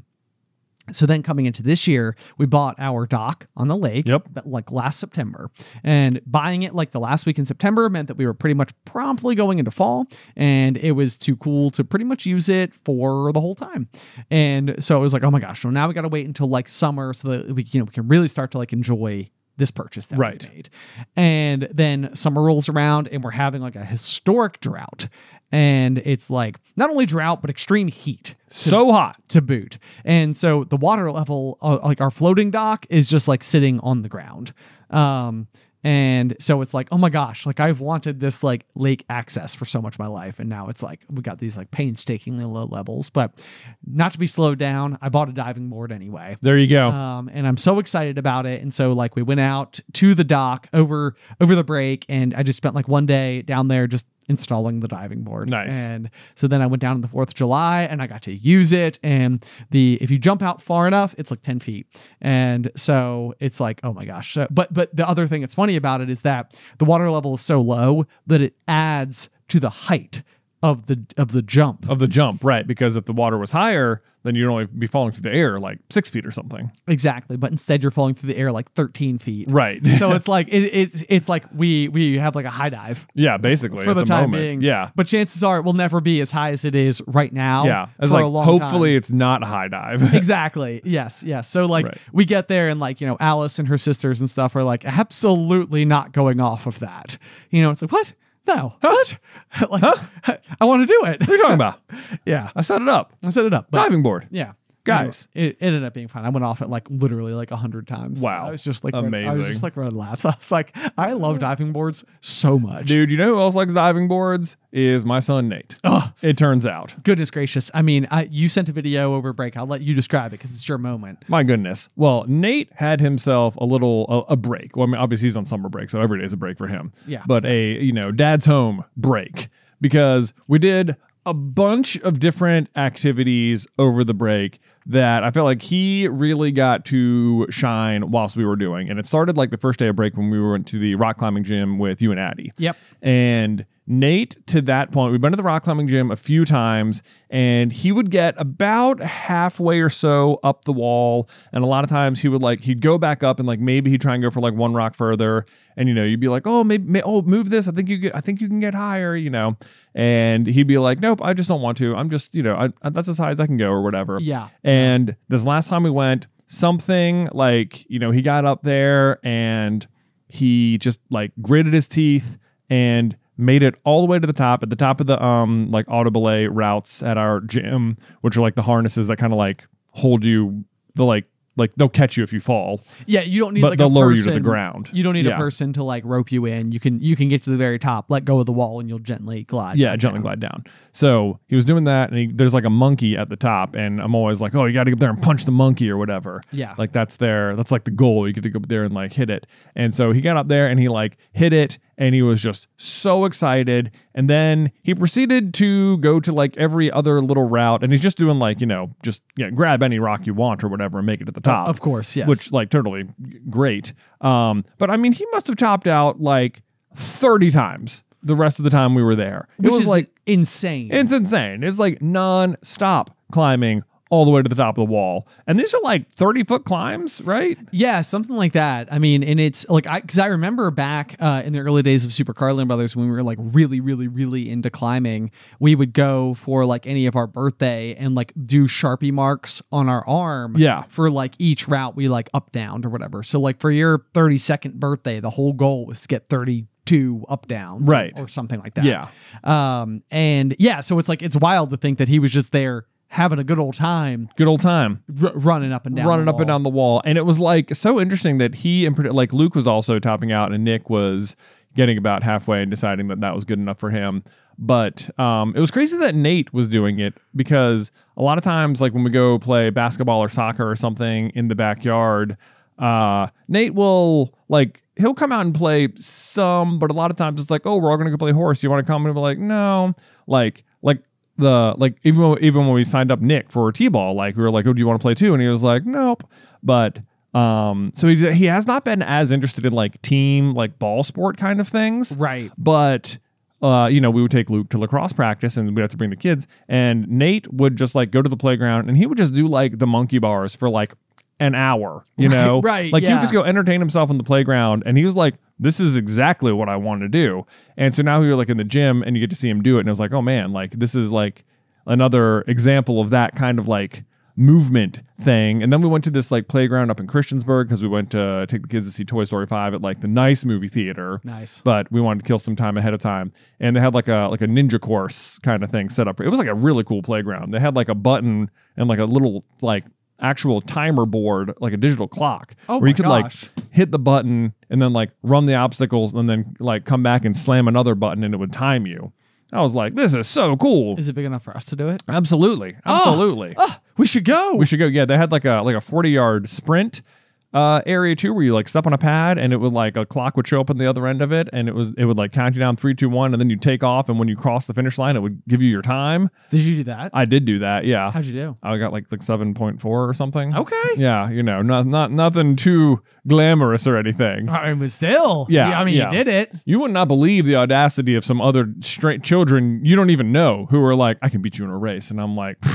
so then coming into this year, we bought our dock on the lake, Yep. but like last September, and buying it like the last week in September meant that we were pretty much promptly going into fall, and it was too cool to pretty much use it for the whole time. And so it was like, oh my gosh, so now we got to wait until like summer so that we, you know, we can really start to like enjoy this purchase that Right. we made. And then summer rolls around and we're having like a historic drought. And it's like not only drought, but extreme heat. So hot. To boot. And so the water level, uh, like our floating dock, is just like sitting on the ground. Um, and so it's like, oh my gosh, like I've wanted this like lake access for so much of my life. And now it's like, we got these like painstakingly low levels, but not to be slowed down. I bought a diving board anyway. There you go. Um, and I'm so excited about it. And so like we went out to the dock over, over the break, and I just spent like one day down there just installing the diving board. Nice. And so then I went down on the fourth of July and I got to use it. And the, if you jump out far enough, it's like ten feet. And so it's like, oh my gosh. So, but, but the other thing that's funny about it is that the water level is so low that it adds to the height of the, of the jump. Of the jump, right. Because if the water was higher, then you'd only be falling through the air like six feet or something. Exactly. But instead you're falling through the air like thirteen feet. Right. So it's like, it, it's, it's like we, we have like a high dive. Yeah, basically. For at the, the time moment. being. Yeah. But chances are it will never be as high as it is right now. Yeah. It's for like, a long hopefully time. it's not a high dive. Exactly. Yes. Yes. So like Right. we get there and like, you know, Alice and her sisters and stuff are like absolutely not going off of that. You know, it's like, what? No. What? Like, I want to do it. What are you talking about? Yeah. I set it up. I set it up. But Diving board. yeah. Guys. Anyway, it, it ended up being fun. I went off it like literally like a hundred times. Wow. I was just like, I was Amazing. just like running laps. I was like, I love diving boards so much. Dude, you know who else likes diving boards? Is my son Nate. Ugh. It turns out. Goodness gracious. I mean, I, you sent a video over break. I'll let you describe it because it's your moment. My goodness. Well, Nate had himself a little a, a break. Well, I mean, obviously he's on summer break, so every day is a break for him. Yeah. But a, you know, dad's home break, because we did a bunch of different activities over the break that I felt like he really got to shine whilst we were doing. And it started like the first day of break when we went to the rock climbing gym with you and Addie. Yep. And Nate, to that point, we've been to the rock climbing gym a few times, and he would get about halfway or so up the wall. And a lot of times he would like, he'd go back up and like, maybe he'd try and go for like one rock further. And, you know, you'd be like, oh, maybe, may, oh, move this. I think you get, I think you can get higher, you know? And he'd be like, nope, I just don't want to. I'm just, you know, I, I, that's as high as I can go or whatever. Yeah. And this last time we went, something like, you know, he got up there and he just like gritted his teeth and made it all the way to the top, at the top of the um like auto belay routes at our gym, which are like the harnesses that kind of like hold you, the like like they'll catch you if you fall. Yeah, you don't need But like they'll a lower you person, to the ground. You don't need Yeah. a person to like rope you in. You can you can get to the very top, let go of the wall, and you'll gently glide. Yeah, back gently down. glide down. So he was doing that, and he, there's like a monkey at the top, and I'm always like, oh, you got to get up there and punch the monkey or whatever. Yeah. like that's their that's like the goal. You get to go up there and like hit it. And so he got up there and he like hit it, and he was just so excited. And then he proceeded to go to like every other little route, and he's just doing like, you know, just yeah, grab any rock you want or whatever and make it to the top. Of course, yes. Which like totally great. Um, but I mean, he must have topped out like thirty times the rest of the time we were there. Which it was is like insane. it's insane. It's like non-stop climbing all the way to the top of the wall. And these are like thirty foot climbs, right? Yeah, something like that. I mean, and it's like, I, cause I remember back uh, in the early days of Super Carlin Brothers, when we were like really, really, really into climbing, we would go for like any of our birthday and like do Sharpie marks on our arm. Yeah. For like each route we like up down or whatever. So like for your thirty-second birthday, the whole goal was to get thirty two up downs, Right. or, or something like that. Yeah. Um, and yeah, so it's like it's wild to think that he was just there having a good old time, Good old time. r- running up and down, running the up and wall. down the wall. And it was like so interesting that he and like Luke was also topping out and Nick was getting about halfway and deciding that that was good enough for him. But um, it was crazy that Nate was doing it because a lot of times, like when we go play basketball or soccer or something in the backyard, uh, Nate will like, he'll come out and play some, but a lot of times it's like, oh, we're all going to go play horse. You want to come? And we're like, no, like, like, the like even when, even when we signed up Nick for T-ball, like we were like, oh, do you want to play too? And he was like, nope. But um, so he he has not been as interested in like team like ball sport kind of things, Right. But uh, you know, we would take Luke to lacrosse practice and we'd have to bring the kids, and Nate would just like go to the playground and he would just do like the monkey bars for like an hour, you Right, know, right, like he yeah. would just go entertain himself on the playground, and he was like, this is exactly what I want to do. And so now we were like in the gym and you get to see him do it, and it was like, oh man, like this is like another example of that kind of like movement thing. And then we went to this like playground up in Christiansburg because we went to take the kids to see Toy Story five at like the nice movie theater. Nice. But we wanted to kill some time ahead of time, and they had like a like a ninja course kind of thing set up. It was like a really cool playground. They had like a button and like a little like actual timer board, like a digital clock, Oh where you my could gosh. like hit the button and then like run the obstacles and then like come back and slam another button and it would time you. I was like, this is so cool. Is it big enough for us to do it? Absolutely. Absolutely. Oh, we should go. We should go. Yeah, they had like a like a forty yard sprint uh, area too, where you like step on a pad and it would like a clock would show up on the other end of it, and it was it would like count you down three, two, one, and then you take off, and when you cross the finish line, it would give you your time. Did you do that? I did do that. Yeah. How'd you do? I got like like seven point four or something. Okay. Yeah, you know, not not nothing too glamorous or anything. I mean, but still. Yeah, I mean, yeah. you did it. You would not believe the audacity of some other straight children you don't even know who are like, I can beat you in a race, and I'm like,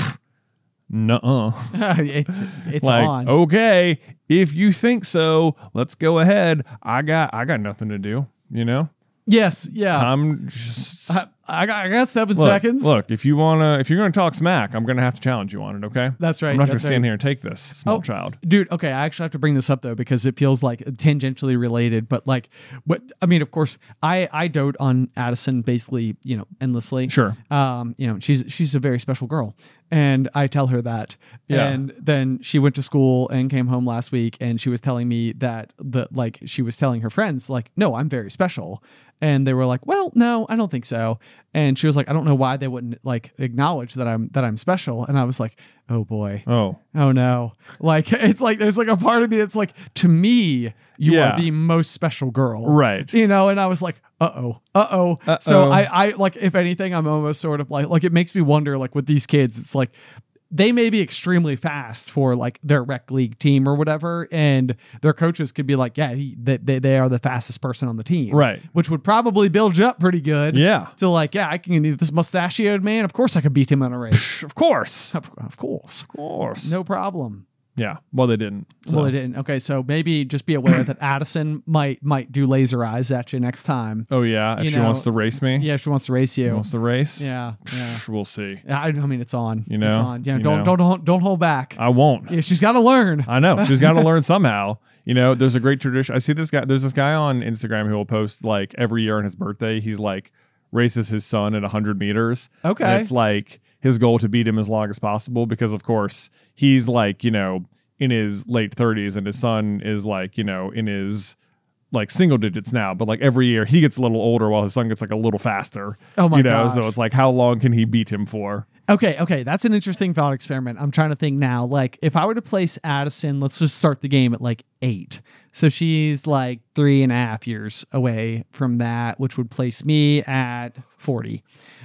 nuh-uh. it's it's Like, on. okay, if you think so, let's go ahead. I got I got nothing to do, you know? Yes. Yeah. I'm just I, I got I got seven look, seconds. Look, if you wanna if you're gonna talk smack, I'm gonna have to challenge you on it, okay? That's right. I'm not that's gonna stand right. here and take this, small Oh, child. Dude, okay, I actually have to bring this up though because it feels like tangentially related, but like what I mean, of course, I I dote on Addison basically, you know, endlessly. Sure. Um, you know, she's she's a very special girl. And I tell her that. Yeah. And then she went to school and came home last week and she was telling me that the like she was telling her friends like, "No, I'm very special." And they were like, "Well, no, I don't think so." And she was like, "I don't know why they wouldn't like acknowledge that I'm that I'm special." And I was like, "Oh boy. Oh. Oh no." Like it's like there's like a part of me that's like, to me, you Yeah. are the most special girl. Right. You know, and I was like, uh-oh, uh-oh. Uh-oh. So I, I like, if anything, I'm almost sort of like, like it makes me wonder, like with these kids, it's like, they may be extremely fast for like their rec league team or whatever. And their coaches could be like, yeah, he, they, they, they are the fastest person on the team. Right. Which would probably build you up pretty good. Yeah. To like, yeah, I can, this mustachioed man, of course I could beat him in a race. Of course. of, of course. Of course. No problem. Yeah. Well, they didn't. So. Well, they didn't. Okay, so maybe just be aware that Addison might might do laser eyes at you next time. Oh yeah. If You she know, wants to race me. Yeah, if she wants to race She you. wants to race. Yeah, yeah. We'll see. I, I mean, it's on. You know? it's on. Yeah, You don't, know? don't don't don't hold back. I won't. Yeah, she's got to learn. I know. She's got to learn somehow. You know, there's a great tradition. I see this guy. There's this guy on Instagram who will post like every year on his birthday. He's like races his son at one hundred meters. Okay. And it's like his goal to beat him as long as possible because, of course, he's like, you know, in his late thirties and his son is like, you know, in his like single digits now. But like every year he gets a little older while his son gets like a little faster. Oh my You know, gosh. so it's like, how long can he beat him for? Okay, okay, that's an interesting thought experiment. I'm trying to think now. Like, if I were to place Addison, let's just start the game at like eight. So she's like three and a half years away from that, which would place me at forty.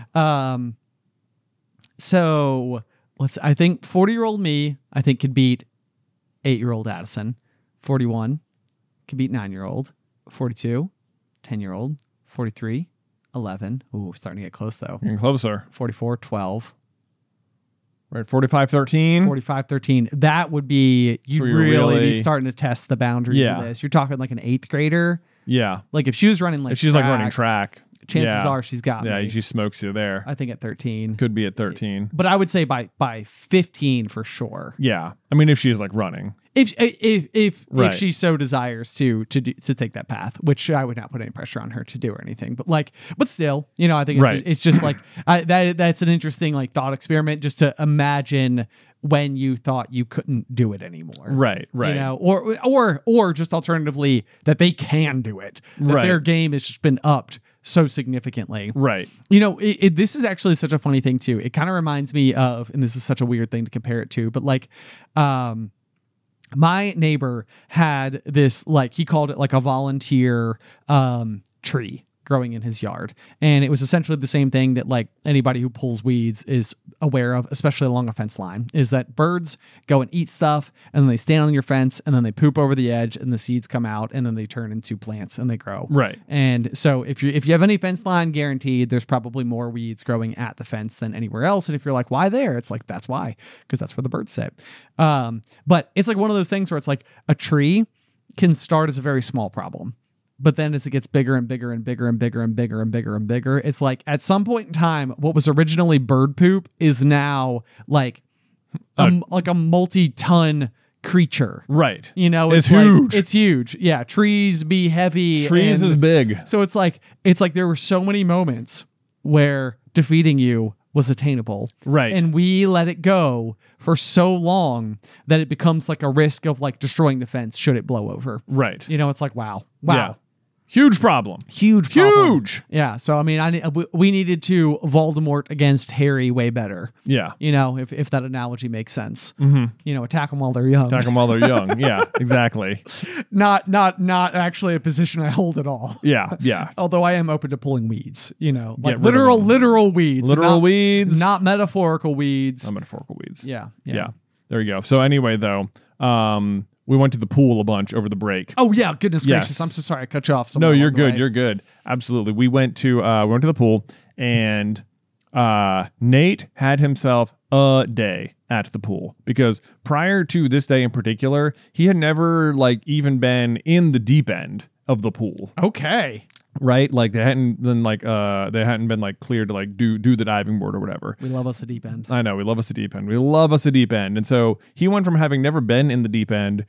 Um, so let's. I think forty-year-old me, I think could beat eight-year-old Addison. forty-one could beat nine-year-old. forty-two, ten-year-old. forty-three, eleven. Ooh, starting to get close though. Getting closer. forty-four, twelve. Right. forty-five thirteen. forty-five thirteen. That would be, you'd So you're really, really- be starting to test the boundaries Yeah. of this. You're talking like an eighth grader. Yeah. Like if she was running like If she's like running track. chances yeah. are she's got Yeah, me. she smokes you there. I think at thirteen. Could be at thirteen. But I would say by by fifteen for sure. Yeah. I mean, if she's like running. if if if Right. if she so desires to to do, to take that path, which I would not put any pressure on her to do or anything, but like, but still, you know, I think it's, Right. it's just like I, that. That's an interesting like thought experiment, just to imagine when you thought you couldn't do it anymore, Right, right. You know, or or or just alternatively that they can do it, that Right. their game has just been upped so significantly, Right. You know, it, it, this is actually such a funny thing too. It kind of reminds me of, and this is such a weird thing to compare it to, but like, um, my neighbor had this, like, he called it like a volunteer um, tree growing in his yard. And it was essentially the same thing that like anybody who pulls weeds is aware of, especially along a fence line, is that birds go and eat stuff and then they stand on your fence and then they poop over the edge and the seeds come out and then they turn into plants and they grow. Right. And so if you if you have any fence line, guaranteed there's probably more weeds growing at the fence than anywhere else. And if you're like, why there? It's like, that's why, because that's where the birds sit. Um, but it's like one of those things where it's like a tree can start as a very small problem. But then as it gets bigger and bigger and bigger and bigger and bigger and bigger and bigger, it's like at some point in time, what was originally bird poop is now like a, Uh, like a multi-ton creature. Right. You know, It's like- huge. It's huge. Yeah, trees be heavy. Trees and- is big. So it's like it's like there were so many moments where defeating you was attainable. Right. And we let it go for so long that it becomes like a risk of like destroying the fence should it blow over. Right. You know, it's like wow. Wow. Yeah. Huge problem. Huge problem. Huge. Yeah. So I mean, I ne- we- we needed to Voldemort against Harry way better. Yeah. You know, if, if that analogy makes sense. Mm-hmm. You know, attack them while they're young. Attack them while they're young. Yeah, exactly. Not not not actually a position I hold at all. Yeah, yeah. Although I am open to pulling weeds. You know, like Get rid of literal them. literal weeds. Literal not, weeds. not metaphorical weeds. Not metaphorical weeds. yeah, yeah. Yeah. There you go. So anyway, though, um, we went to the pool a bunch over the break. Oh yeah, goodness Yes. gracious! I'm so sorry I cut you off. No, somewhere you're along the good. way. You're good. Absolutely. We went to uh we went to the pool and uh Nate had himself a day at the pool because prior to this day in particular, he had never like even been in the deep end of the pool. Okay. Right? Like they hadn't been like uh they hadn't been like cleared to like do do the diving board or whatever. We love us a deep end. I know, we love us a deep end. We love us a deep end. And so he went from having never been in the deep end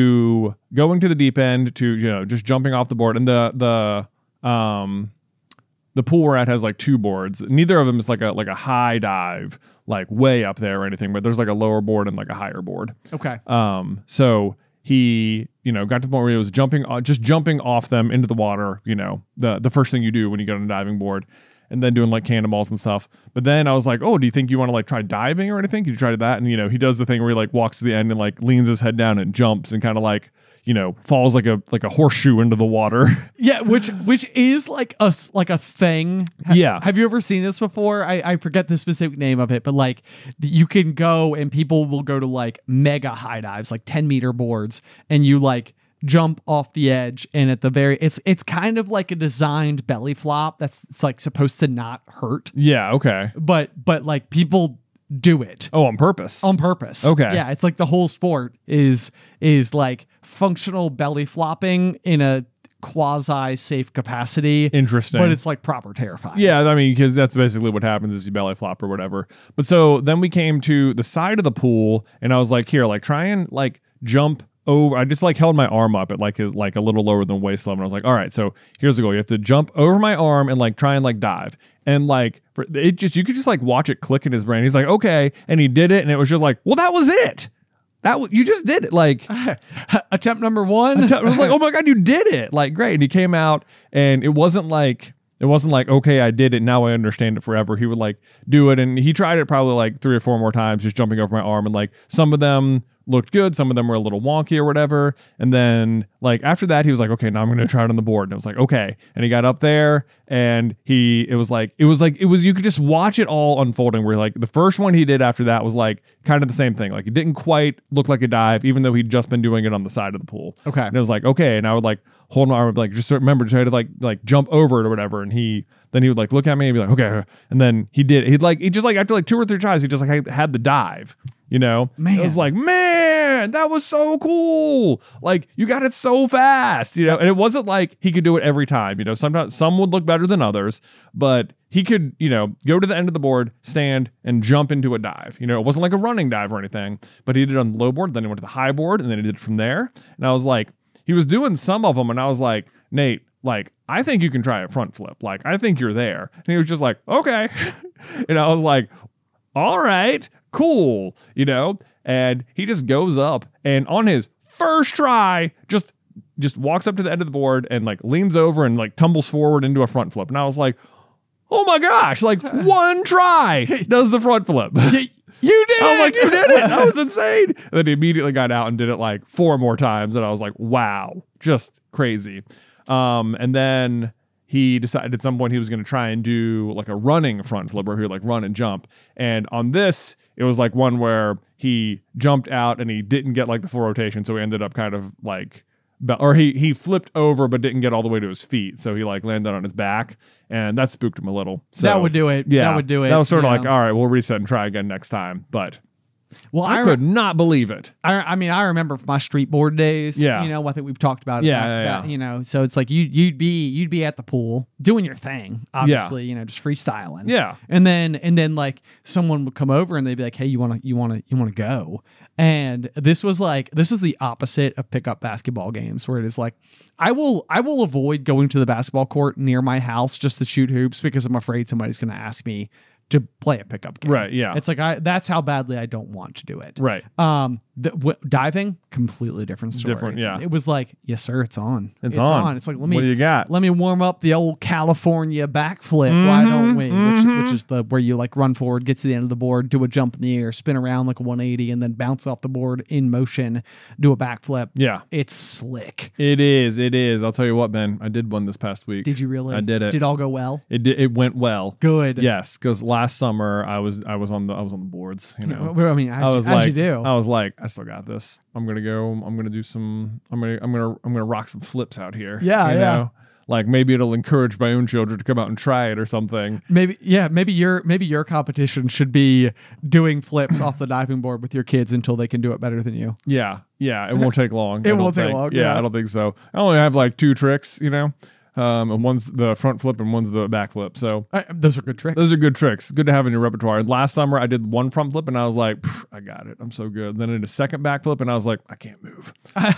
to going to the deep end to, you know, just jumping off the board. And the the um the pool we're at has like two boards. Neither of them is like a like a high dive, like way up there or anything, but there's like a lower board and like a higher board. Okay. Um, so he, you know, got to the point where he was jumping, uh, just jumping off them into the water, you know, the the first thing you do when you get on a diving board, and then doing like cannonballs and stuff. But then I was like, oh, do you think you want to like try diving or anything? Could you try that? And, you know, he does the thing where he like walks to the end and like leans his head down and jumps and kind of like, you know, falls like a like a horseshoe into the water. Yeah, which which is like a s- like a thing. Ha- Yeah. Have you ever seen this before? I, I forget the specific name of it, but like you can go and people will go to like mega high dives, like ten meter boards, and you like jump off the edge, and at the very it's it's kind of like a designed belly flop that's it's like supposed to not hurt, Yeah. Okay. but but like people do it Oh, on purpose. on purpose. Okay. Yeah, it's like the whole sport is is like functional belly flopping in a quasi safe capacity. Interesting. But it's like proper terrifying. Yeah, I mean, because that's basically what happens is you belly flop or whatever. But so then we came to the side of the pool, and I was like, here, like try and like jump over. I just like held my arm up at like his like a little lower than waist level. And I was like, all right, so here's the goal. You have to jump over my arm and like try and like dive. And like for, it just you could just like watch it click in his brain. He's like, okay, and he did it, and it was just like, well, that was it. That w- you just did it. Like Attempt number one. I was like, oh my God, you did it. Like, great. And he came out and it wasn't like, it wasn't like, okay, I did it. Now I understand it forever. He would like do it. And he tried it probably like three or four more times, just jumping over my arm. And like some of them looked good. Some of them were a little wonky or whatever. And then like after that, he was like, okay, now I'm going to try it on the board. And I was like, okay. And he got up there and he, it was like, it was like, it was, you could just watch it all unfolding where like the first one he did after that was like kind of the same thing. Like it didn't quite look like a dive, even though he'd just been doing it on the side of the pool. Okay. And it was like, okay. And I would like hold my arm, like, just remember, try to like, like jump over it or whatever. And he, then he would like look at me and be like, okay. And then he did, he'd like, he just like, after like two or three tries, he just like had the dive, you know? Man. It was like, man. man, that was so cool. Like, you got it so fast, you know? And it wasn't like he could do it every time, you know? Sometimes some would look better than others, but he could, you know, go to the end of the board, stand, and jump into a dive. You know, it wasn't like a running dive or anything, but he did it on the low board, then he went to the high board, and then he did it from there. And I was like, he was doing some of them, and I was like, Nate, like, I think you can try a front flip. Like, I think you're there. And he was just like, okay. And I was like, all right, cool, you know? And he just goes up and on his first try, just just walks up to the end of the board and like leans over and like tumbles forward into a front flip. And I was like, oh my gosh, like one try does the front flip. You did I'm it! like, you did it. That was insane. And then he immediately got out and did it like four more times. And I was like, wow, just crazy. Um, and then he decided at some point he was going to try and do like a running front flip where he would like run and jump. And on this, it was like one where he jumped out and he didn't get like the full rotation. So he ended up kind of like, or he he flipped over but didn't get all the way to his feet. So he like landed on his back and that spooked him a little. So that would do it. Yeah, that would do it. That was sort of yeah. like, all right, we'll reset and try again next time. But well, I, I could not believe it. I, I mean, I remember my street board days. Yeah. You know, I think we've talked about it. Yeah, about, yeah, yeah. about, you know, so it's like you you'd be you'd be at the pool doing your thing, obviously, you know, just freestyling. Yeah. And then and then like someone would come over and they'd be like, hey, you wanna you wanna you wanna go? And this was like this is the opposite of pickup basketball games where it is like I will I will avoid going to the basketball court near my house just to shoot hoops because I'm afraid somebody's gonna ask me to play a pickup game. Right, yeah. It's like I that's how badly I don't want to do it. Right. Um the, w- diving, completely different story. Different, yeah. It was like, yes, sir, it's on. It's on. It's like let me What do you got? let me warm up the old California backflip. Mm-hmm, Why don't we? mm-hmm. Which which is the where you like run forward, get to the end of the board, do a jump in the air, spin around like a one eighty, and then bounce off the board in motion, do a backflip. Yeah. It's slick. It is. It is. I'll tell you what, Ben. I did one this past week. Did you really? I did it. Did it all go well? It did. It went well. Good. Yes, because last summer I was I was on the I was on the boards. You know, Well, I mean, as, I was as like, you do. I was like, I still got this. I'm gonna go. I'm gonna do some. I'm gonna. I'm gonna. I'm gonna rock some flips out here. Yeah, you yeah. know? Like maybe it'll encourage my own children to come out and try it or something. Maybe yeah, maybe your maybe your competition should be doing flips off the diving board with your kids until they can do it better than you. Yeah, yeah. It won't take long. It I don't won't take think. long, Yeah, yeah. I don't think so. I only have like two tricks. You know, um, and one's the front flip and one's the back flip. So Uh, those are good tricks. those are good tricks. Good to have in your repertoire. Last summer, I did one front flip and I was like, "Pff, I got it. I'm so good. Then I did a second back flip and I was like, I can't move.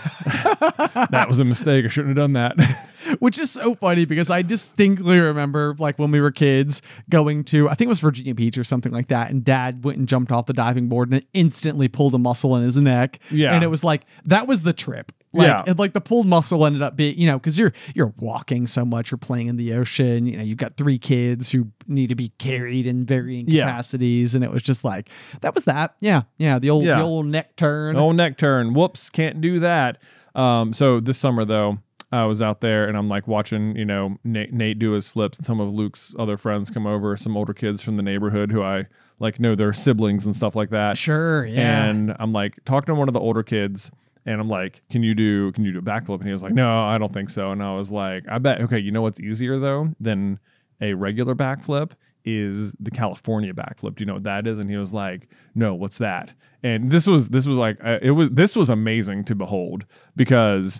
That was a mistake. I shouldn't have done that. Which is so funny because I distinctly remember like when we were kids going to, I think it was Virginia Beach or something like that. And dad went and jumped off the diving board and instantly pulled a muscle in his neck. Yeah. And it was like, that was the trip. Like, Yeah. and like the pulled muscle ended up being, you know, because you're you're walking so much, you're playing in the ocean, you know, you've got three kids who need to be carried in varying Yeah. capacities, and it was just like that was that, yeah, yeah, the old Yeah. the old neck turn. Oh, neck turn. Whoops. Can't do that. Um, so this summer though, I was out there and I'm like watching, you know, Nate, Nate do his flips and some of Luke's other friends come over, some older kids from the neighborhood who I like know their siblings and stuff like that. Sure, yeah. And I'm like talking to one of the older kids and I'm like, can you do, can you do a backflip? And he was like, no, I don't think so. And I was like, I bet, okay, you know what's easier though than a regular backflip is the California backflip. Do you know what that is? And he was like, no, what's that? And this was, this was like, uh, it was, this was amazing to behold because,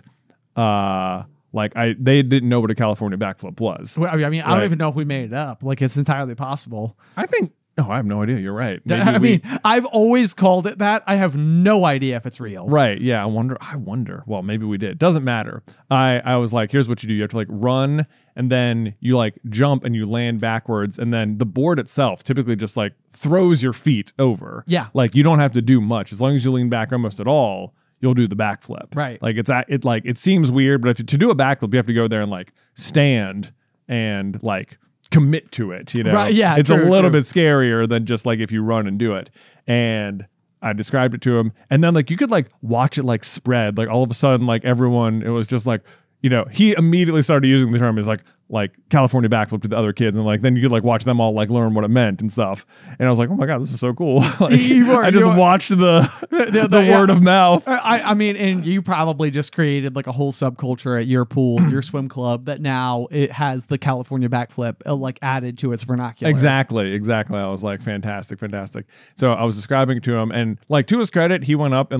uh, like I, they didn't know what a California backflip was. Well, I mean, I, mean, I don't Right. even know if we made it up. Like, it's entirely possible. I think, oh, I have no idea. You're right. Maybe I we- mean, I've always called it that. I have no idea if it's real. Right. Yeah. I wonder. I wonder. Well, maybe we did. Doesn't matter. I, I was like, here's what you do. You have to like run and then you like jump and you land backwards. And then the board itself typically just like throws your feet over. Yeah. Like you don't have to do much. As long as you lean back almost at all, you'll do the backflip. Right. Like it's, a- it like, it seems weird, but to, to do a backflip, you have to go there and like stand and like commit to it. You know, Right, yeah, it's true, a little true. bit scarier than just like if you run and do it. And I described it to him, and then like you could like watch it like spread. Like all of a sudden, like everyone, it was just like, you know, he immediately started using the term as like like California backflip to the other kids, and like then you could like watch them all like learn what it meant and stuff. And I was like, oh my god, this is so cool. Like, You are- I just you are- watched the the, the- yeah. word of mouth. I, I mean, and you probably just created like a whole subculture at your pool, your swim club, that now it has the California backflip uh, like added to its vernacular. Exactly, exactly. I was like, fantastic, fantastic. So I was describing it to him, and like to his credit, he went up and like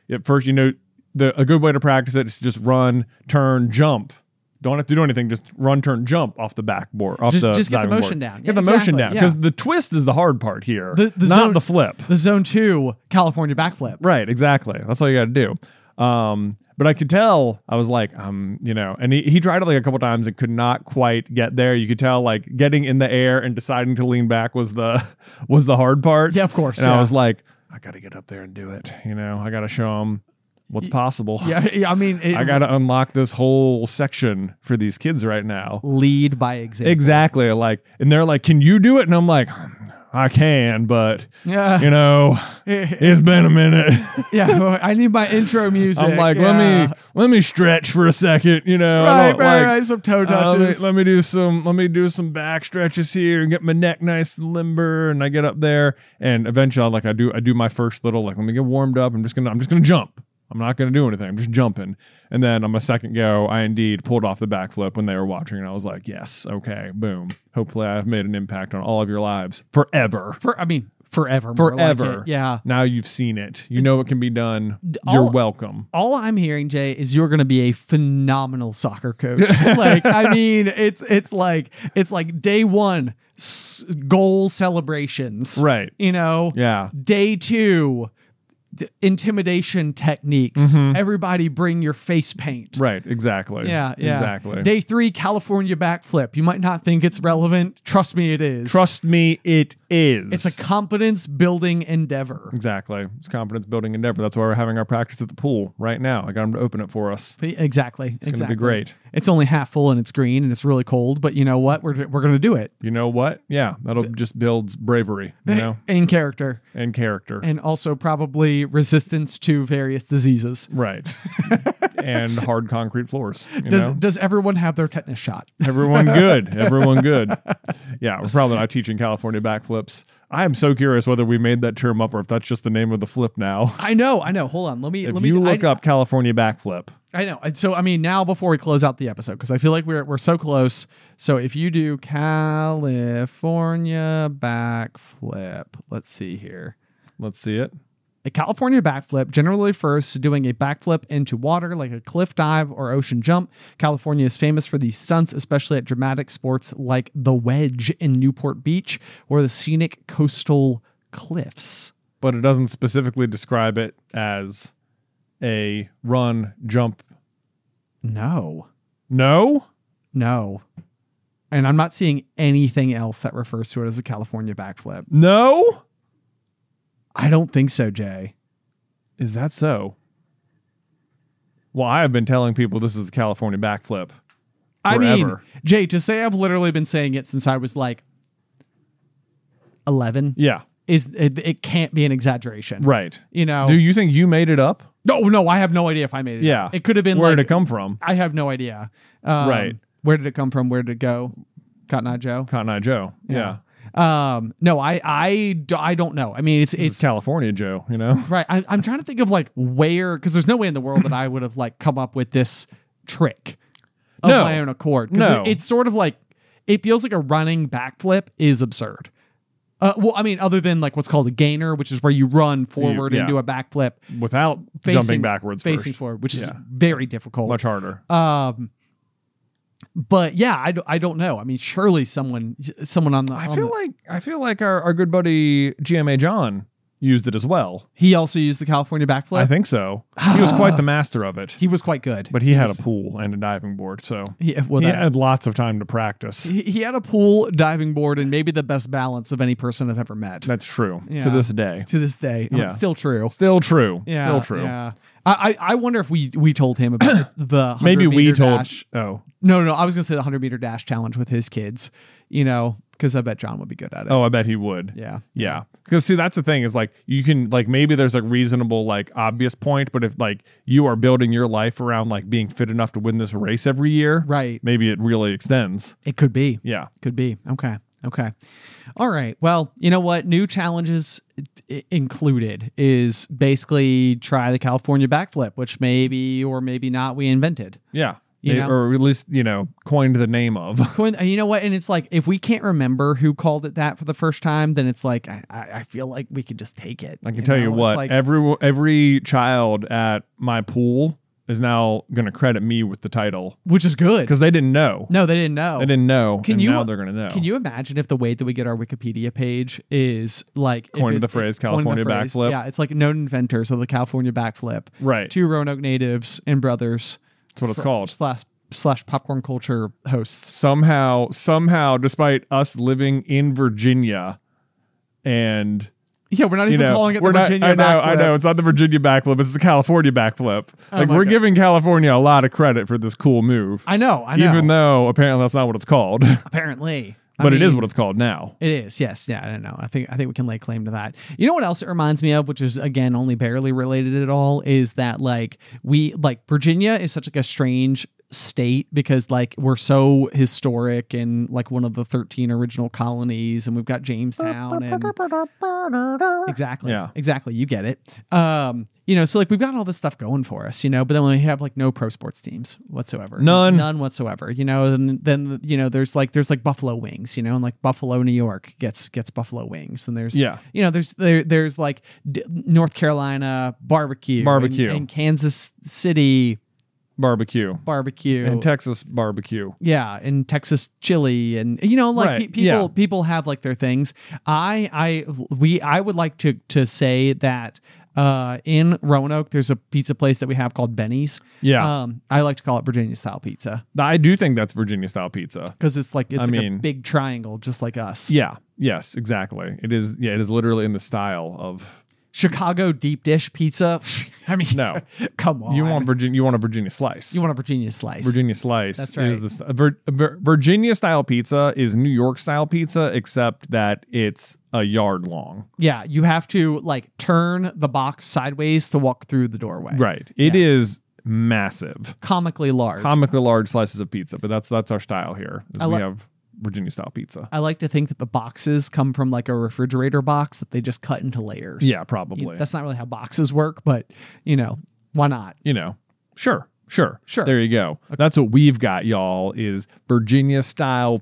at first, you know, the a good way to practice it is just run, turn, jump. Don't have to do anything. Just run, turn, jump off the backboard. Off Just- the just get the diving motion board. down. Get Yeah, the motion exactly, down yeah. because the twist is the hard part here, The- the not zone- the flip. The zone two California backflip. Right, exactly. That's all you got to do. Um, but I could tell, I was like, um, you know, and he, he tried it like a couple times and could not quite get there. You could tell like getting in the air and deciding to lean back was the was the hard part. Yeah, of course. And yeah. I was like, I got to get up there and do it. You know, I got to show him what's possible. yeah, yeah, I mean, it, I got to unlock this whole section for these kids right now. lead by example. Exactly. Like, and they're like, can you do it? And I'm like, I can, but Yeah. you know, it's been a minute. Yeah, well, I need my intro music. I'm like, yeah. let me let me stretch for a second, you know. I Right, don't right, like, right. Some toe uh, let, me, touches. let me do some let me do some back stretches here and get my neck nice and limber, and I get up there, and eventually, like I do, I do my first little like, let me get warmed up. I'm just gonna I'm just gonna jump. I'm not gonna do anything. I'm just jumping, and then on my second go, I indeed pulled off the backflip when they were watching, and I was like, yes, okay, boom. Hopefully, I've made an impact on all of your lives forever. For, I mean, forever. more like Forever. it. Yeah. Now you've seen it. You know it can be done. You're all- welcome. All I'm hearing, Jay, is you're going to be a phenomenal soccer coach. Like, I mean, it's it's like it's like day one s- goal celebrations, Right. You know, Yeah. day two d- intimidation techniques. Everybody bring your face paint. Right, exactly. Yeah, yeah. Exactly. Day three, California backflip. You might not think it's relevant. Trust me, it is. Trust me, it is. It's a confidence building endeavor. exactly. It's confidence building endeavor. That's why we're having our practice at the pool right now. I got him to open it for us. Exactly. It's going to exactly. be great. It's only half full and it's green and it's really cold, but you know what? We're we're gonna do it You know what? Yeah, that'll just builds bravery, you know, in character and character. and also probably resistance to various diseases. right. and hard concrete floors. You Does know? does everyone have their tetanus shot? Everyone good. Everyone good. Yeah, we're probably not teaching California backflips. I am so curious whether we made that term up or if that's just the name of the flip now. I know, I know. Hold on, let me If let me you look I, up California backflip, I know. And so I mean, now before we close out the episode, because I feel like we're we're so close. So if you do California backflip, let's see here. let's see it. A California backflip generally refers to doing a backflip into water like a cliff dive or ocean jump. California is famous for these stunts, especially at dramatic sports like the Wedge in Newport Beach or the scenic coastal cliffs. But it doesn't specifically describe it as a run, jump. No, No? no. And I'm not seeing anything else that refers to it as a California backflip. No? I don't think so, Jay. Is that so? Well, I have been telling people this is the California backflip. I mean, Forever. Jay, to say I've literally been saying it since I was like eleven Yeah, is it, it can't be an exaggeration. right. You know, Do you think you made it up? no, no, I have no idea if I made it. Yeah. It could have been Where like, did it come from? I have no idea. Um, Right. Where did it come from? Where did it go? Cotton Eye Joe? Cotton Eye Joe. Yeah. Um, no, I, I, d- I don't know. I mean, it's, It's it's California Joe, you know? right. I, I'm trying to think of like where, because there's no way in the world that I would have like come up with this trick of No. my own accord. 'Cause No. it- it's sort of like, it feels like a running backflip is absurd. Uh, well, I mean, other than like what's called a gainer, which is where you run forward yeah. and do a backflip Without facing, jumping backwards facing first. forward, which is Yeah. very difficult. Much harder. Um, but yeah, I, do, I don't know. I mean, surely someone someone on the I on feel the- like I feel like our, our good buddy G M A John used it as well. he also used the California backflip. I think so. He was quite the master of it. he was quite good, But he had was- a pool and a diving board, so he, well, he that- had lots of time to practice. he, he had a pool, diving board, and maybe the best balance of any person I've ever met. That's true. Yeah. To this day. To this day, Oh, Yeah. it's still true. Still true. Yeah, Still true. Yeah. I, I I wonder if we we told him about the Maybe we hundred meter told dash. Oh. No, no, no. I was gonna say the hundred meter dash challenge with his kids. You know, because I bet John would be good at it. Oh, I bet he would. Yeah. Yeah. Because see, that's the thing is like you can like maybe there's a reasonable like obvious point, but if like you are building your life around like being fit enough to win this race every year, Right. maybe it really extends. It could be. Yeah. Could be. Okay. Okay. All right. Well, you know what? New challenges i- included is basically try the California backflip, which maybe or maybe not we invented. Yeah. You They- know, or at least, you know, coined the name of. Coin- you know what? And it's like if we can't remember who called it that for the first time, then it's like I, I I feel like we could just take it. I can tell know? you It's what, like, every every child at my pool is now going to credit me with the title which is good. because they didn't know. No, they didn't know. They didn't know. Can and you- now they're going to know. Can you imagine if the way that we get our Wikipedia page is like if Coined it- the phrase it- coined the California phrase- backflip? Yeah, it's like known inventors of the California backflip. Right. Two Roanoke natives and brothers. That's what it's sl- called. Slash slash popcorn culture hosts. Somehow, somehow, despite us living in Virginia and Yeah, we're not you even know, calling it we're the not, Virginia I know, backflip. I know. It's not the Virginia backflip. It's the California backflip. Oh Like my we're God. giving California a lot of credit for this cool move, I know, I know. even though apparently that's not what it's called. apparently. I But it is mean, what it's called now. It is, yes, yeah. I don't know. I think I think we can lay claim to that. You know what else it reminds me of, which is again only barely related at all, is that like we like Virginia is such like a strange state because like we're so historic and like one of the thirteen original colonies, and we've got Jamestown and exactly, Yeah. exactly. You get it. Um, you know, so like we've got all this stuff going for us, you know, but then we have like no pro sports teams whatsoever. None. None whatsoever. You know, then then you know, there's like there's like Buffalo Wings, you know, and like Buffalo, New York gets gets Buffalo Wings. And there's Yeah. you know, there's there there's like D- North Carolina barbecue. Barbecue. And, and Kansas City Barbecue. barbecue. And Texas barbecue. Yeah, in Texas chili, and you know, like Right, pe- people yeah. people have like their things. I I we I would like to to say that uh in Roanoke there's a pizza place that we have called Benny's. Yeah. Um I like to call it Virginia style pizza I do think that's Virginia style pizza. because it's like it's I like a mean- big triangle just like us. Yeah. Yes, exactly. It is. Yeah, it is literally in the style of. Chicago deep dish pizza. I mean, No. come on. You want Virginia? You want a Virginia slice? you want a Virginia slice. Virginia slice. That's Is right. the st- Vir- Vir- Virginia style pizza is New York style pizza, except that it's a yard long. Yeah, you have to like turn the box sideways to walk through the doorway. Right. It Yeah. is massive, Comically large. comically large slices of pizza. But that's that's our style here. is I we li- have Virginia style pizza. I like to think that the boxes come from like a refrigerator box that they just cut into layers. Yeah, probably. That's not really how boxes work, but you know, why not? you know, sure, sure, Sure. There you go. That's what we've got, y'all. Is Virginia style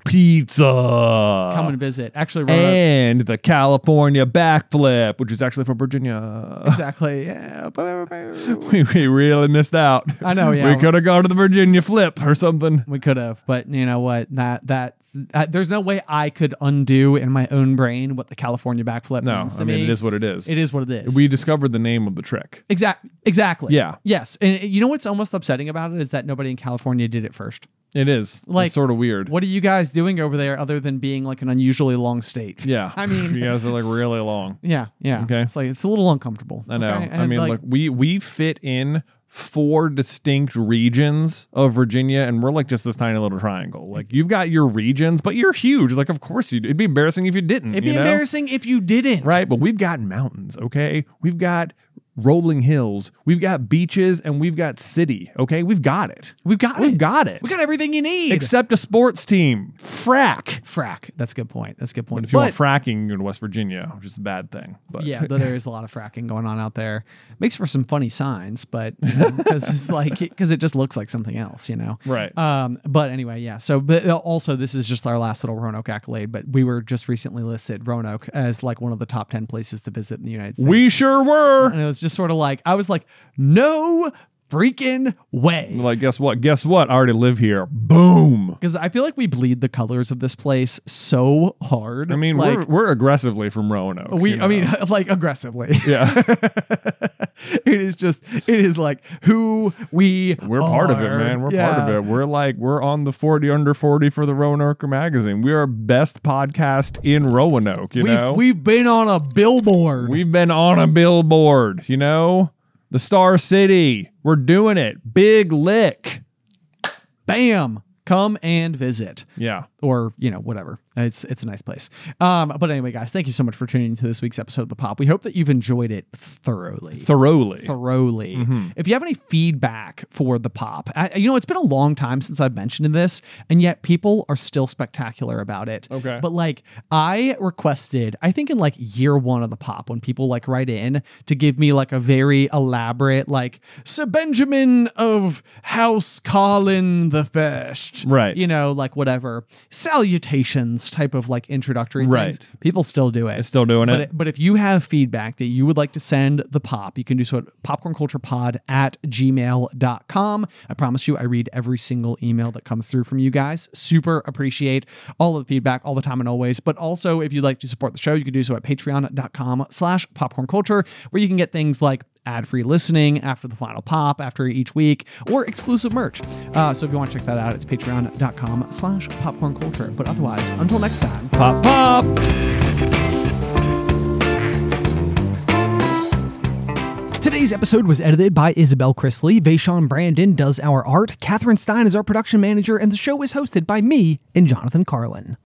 pizza. Come and visit. Actually, Roanoke, and the California backflip, which is actually from Virginia. exactly. Yeah. we, we really missed out. I know, yeah. We could have gone to the Virginia flip or something. We could have, but you know what? That that uh, there's no way I could undo in my own brain what the California backflip No, means to I mean, me. it is what it is. It is what it is. We discovered the name of the trick. exact exactly. Yeah. Yes, and you know what's almost upsetting about it is that nobody in California did it first. It is. Like, it's sort of weird. What are you guys doing over there other than being like an unusually long state? Yeah. I mean, you guys are like really long. yeah, yeah. Okay. It's like it's a little uncomfortable. I know. okay? I And, mean, like, look, we we fit in four distinct regions of Virginia, and we're like just this tiny little triangle. Like you've got your regions, but you're huge. Like, of course you. It'd be embarrassing if you didn't. it'd be you know? embarrassing if you didn't. right? But we've got mountains. Okay, we've got rolling hills, we've got beaches, and we've got city. Okay, we've got it. We've got We've it. got it. We got everything you need. Except a sports team, frack. frack. That's a good point. That's a good point. But if you But- want fracking, you go to West Virginia, which is a bad thing. But yeah, though there is a lot of fracking going on out there. Makes for some funny signs, but because it's like because it just looks like something else, you know. Right. Um. But anyway, yeah. So, but also this is just our last little Roanoke accolade. But we were just recently listed Roanoke as like one of the top ten places to visit in the United States. we sure were. and it was just sort of like I was like, no freaking way. Like, guess what? Guess what? I already live here. Boom. Because I feel like we bleed the colors of this place so hard. I mean, like, we're we're aggressively from Roanoke. we, you I mean, know? like aggressively. yeah, It is just, it is like who we we're part of it, are. man. We're Yeah. part of it. We're like we're on the forty under forty for the Roanoke magazine. We are best podcast in Roanoke. You We've, know, we've been on a billboard. We've been on a billboard. You know, the Star City. We're doing it. Big lick. Bam. Come and visit. Yeah. Or, you know, whatever. It's it's a nice place. Um, but anyway, guys, thank you so much for tuning into this week's episode of The Pop. We hope that you've enjoyed it thoroughly. Thoroughly. Thoroughly. Mm-hmm. If you have any feedback for The Pop, I, you know, it's been a long time since I've mentioned this, and yet people are still spectacular about it. Okay. But like, I requested, I think in like year one of The Pop, when people like write in to give me like a very elaborate, like, Sir Benjamin of House Carlin the First. Right. You know, like whatever. Salutations type of like introductory Right. things. People still do it. It's still doing But, it. but if you have feedback that you would like to send The Pop, you can do so at popcornculturepod at gmail dot com. I promise you, I read every single email that comes through from you guys. Super appreciate all of the feedback all the time and always. But also, if you'd like to support the show, you can do so at patreon dot com slash popcornculture, where you can get things like ad-free listening after the final pop, after each week, or exclusive merch. Uh, so if you want to check that out, it's patreon dot com slash popcorn culture. But otherwise, until next time, Pop, pop. Today's episode was edited by Isabel Chrisley. Vaishon Brandon does our art. Catherine Stein is our production manager, and the show is hosted by me and Jonathan Carlin.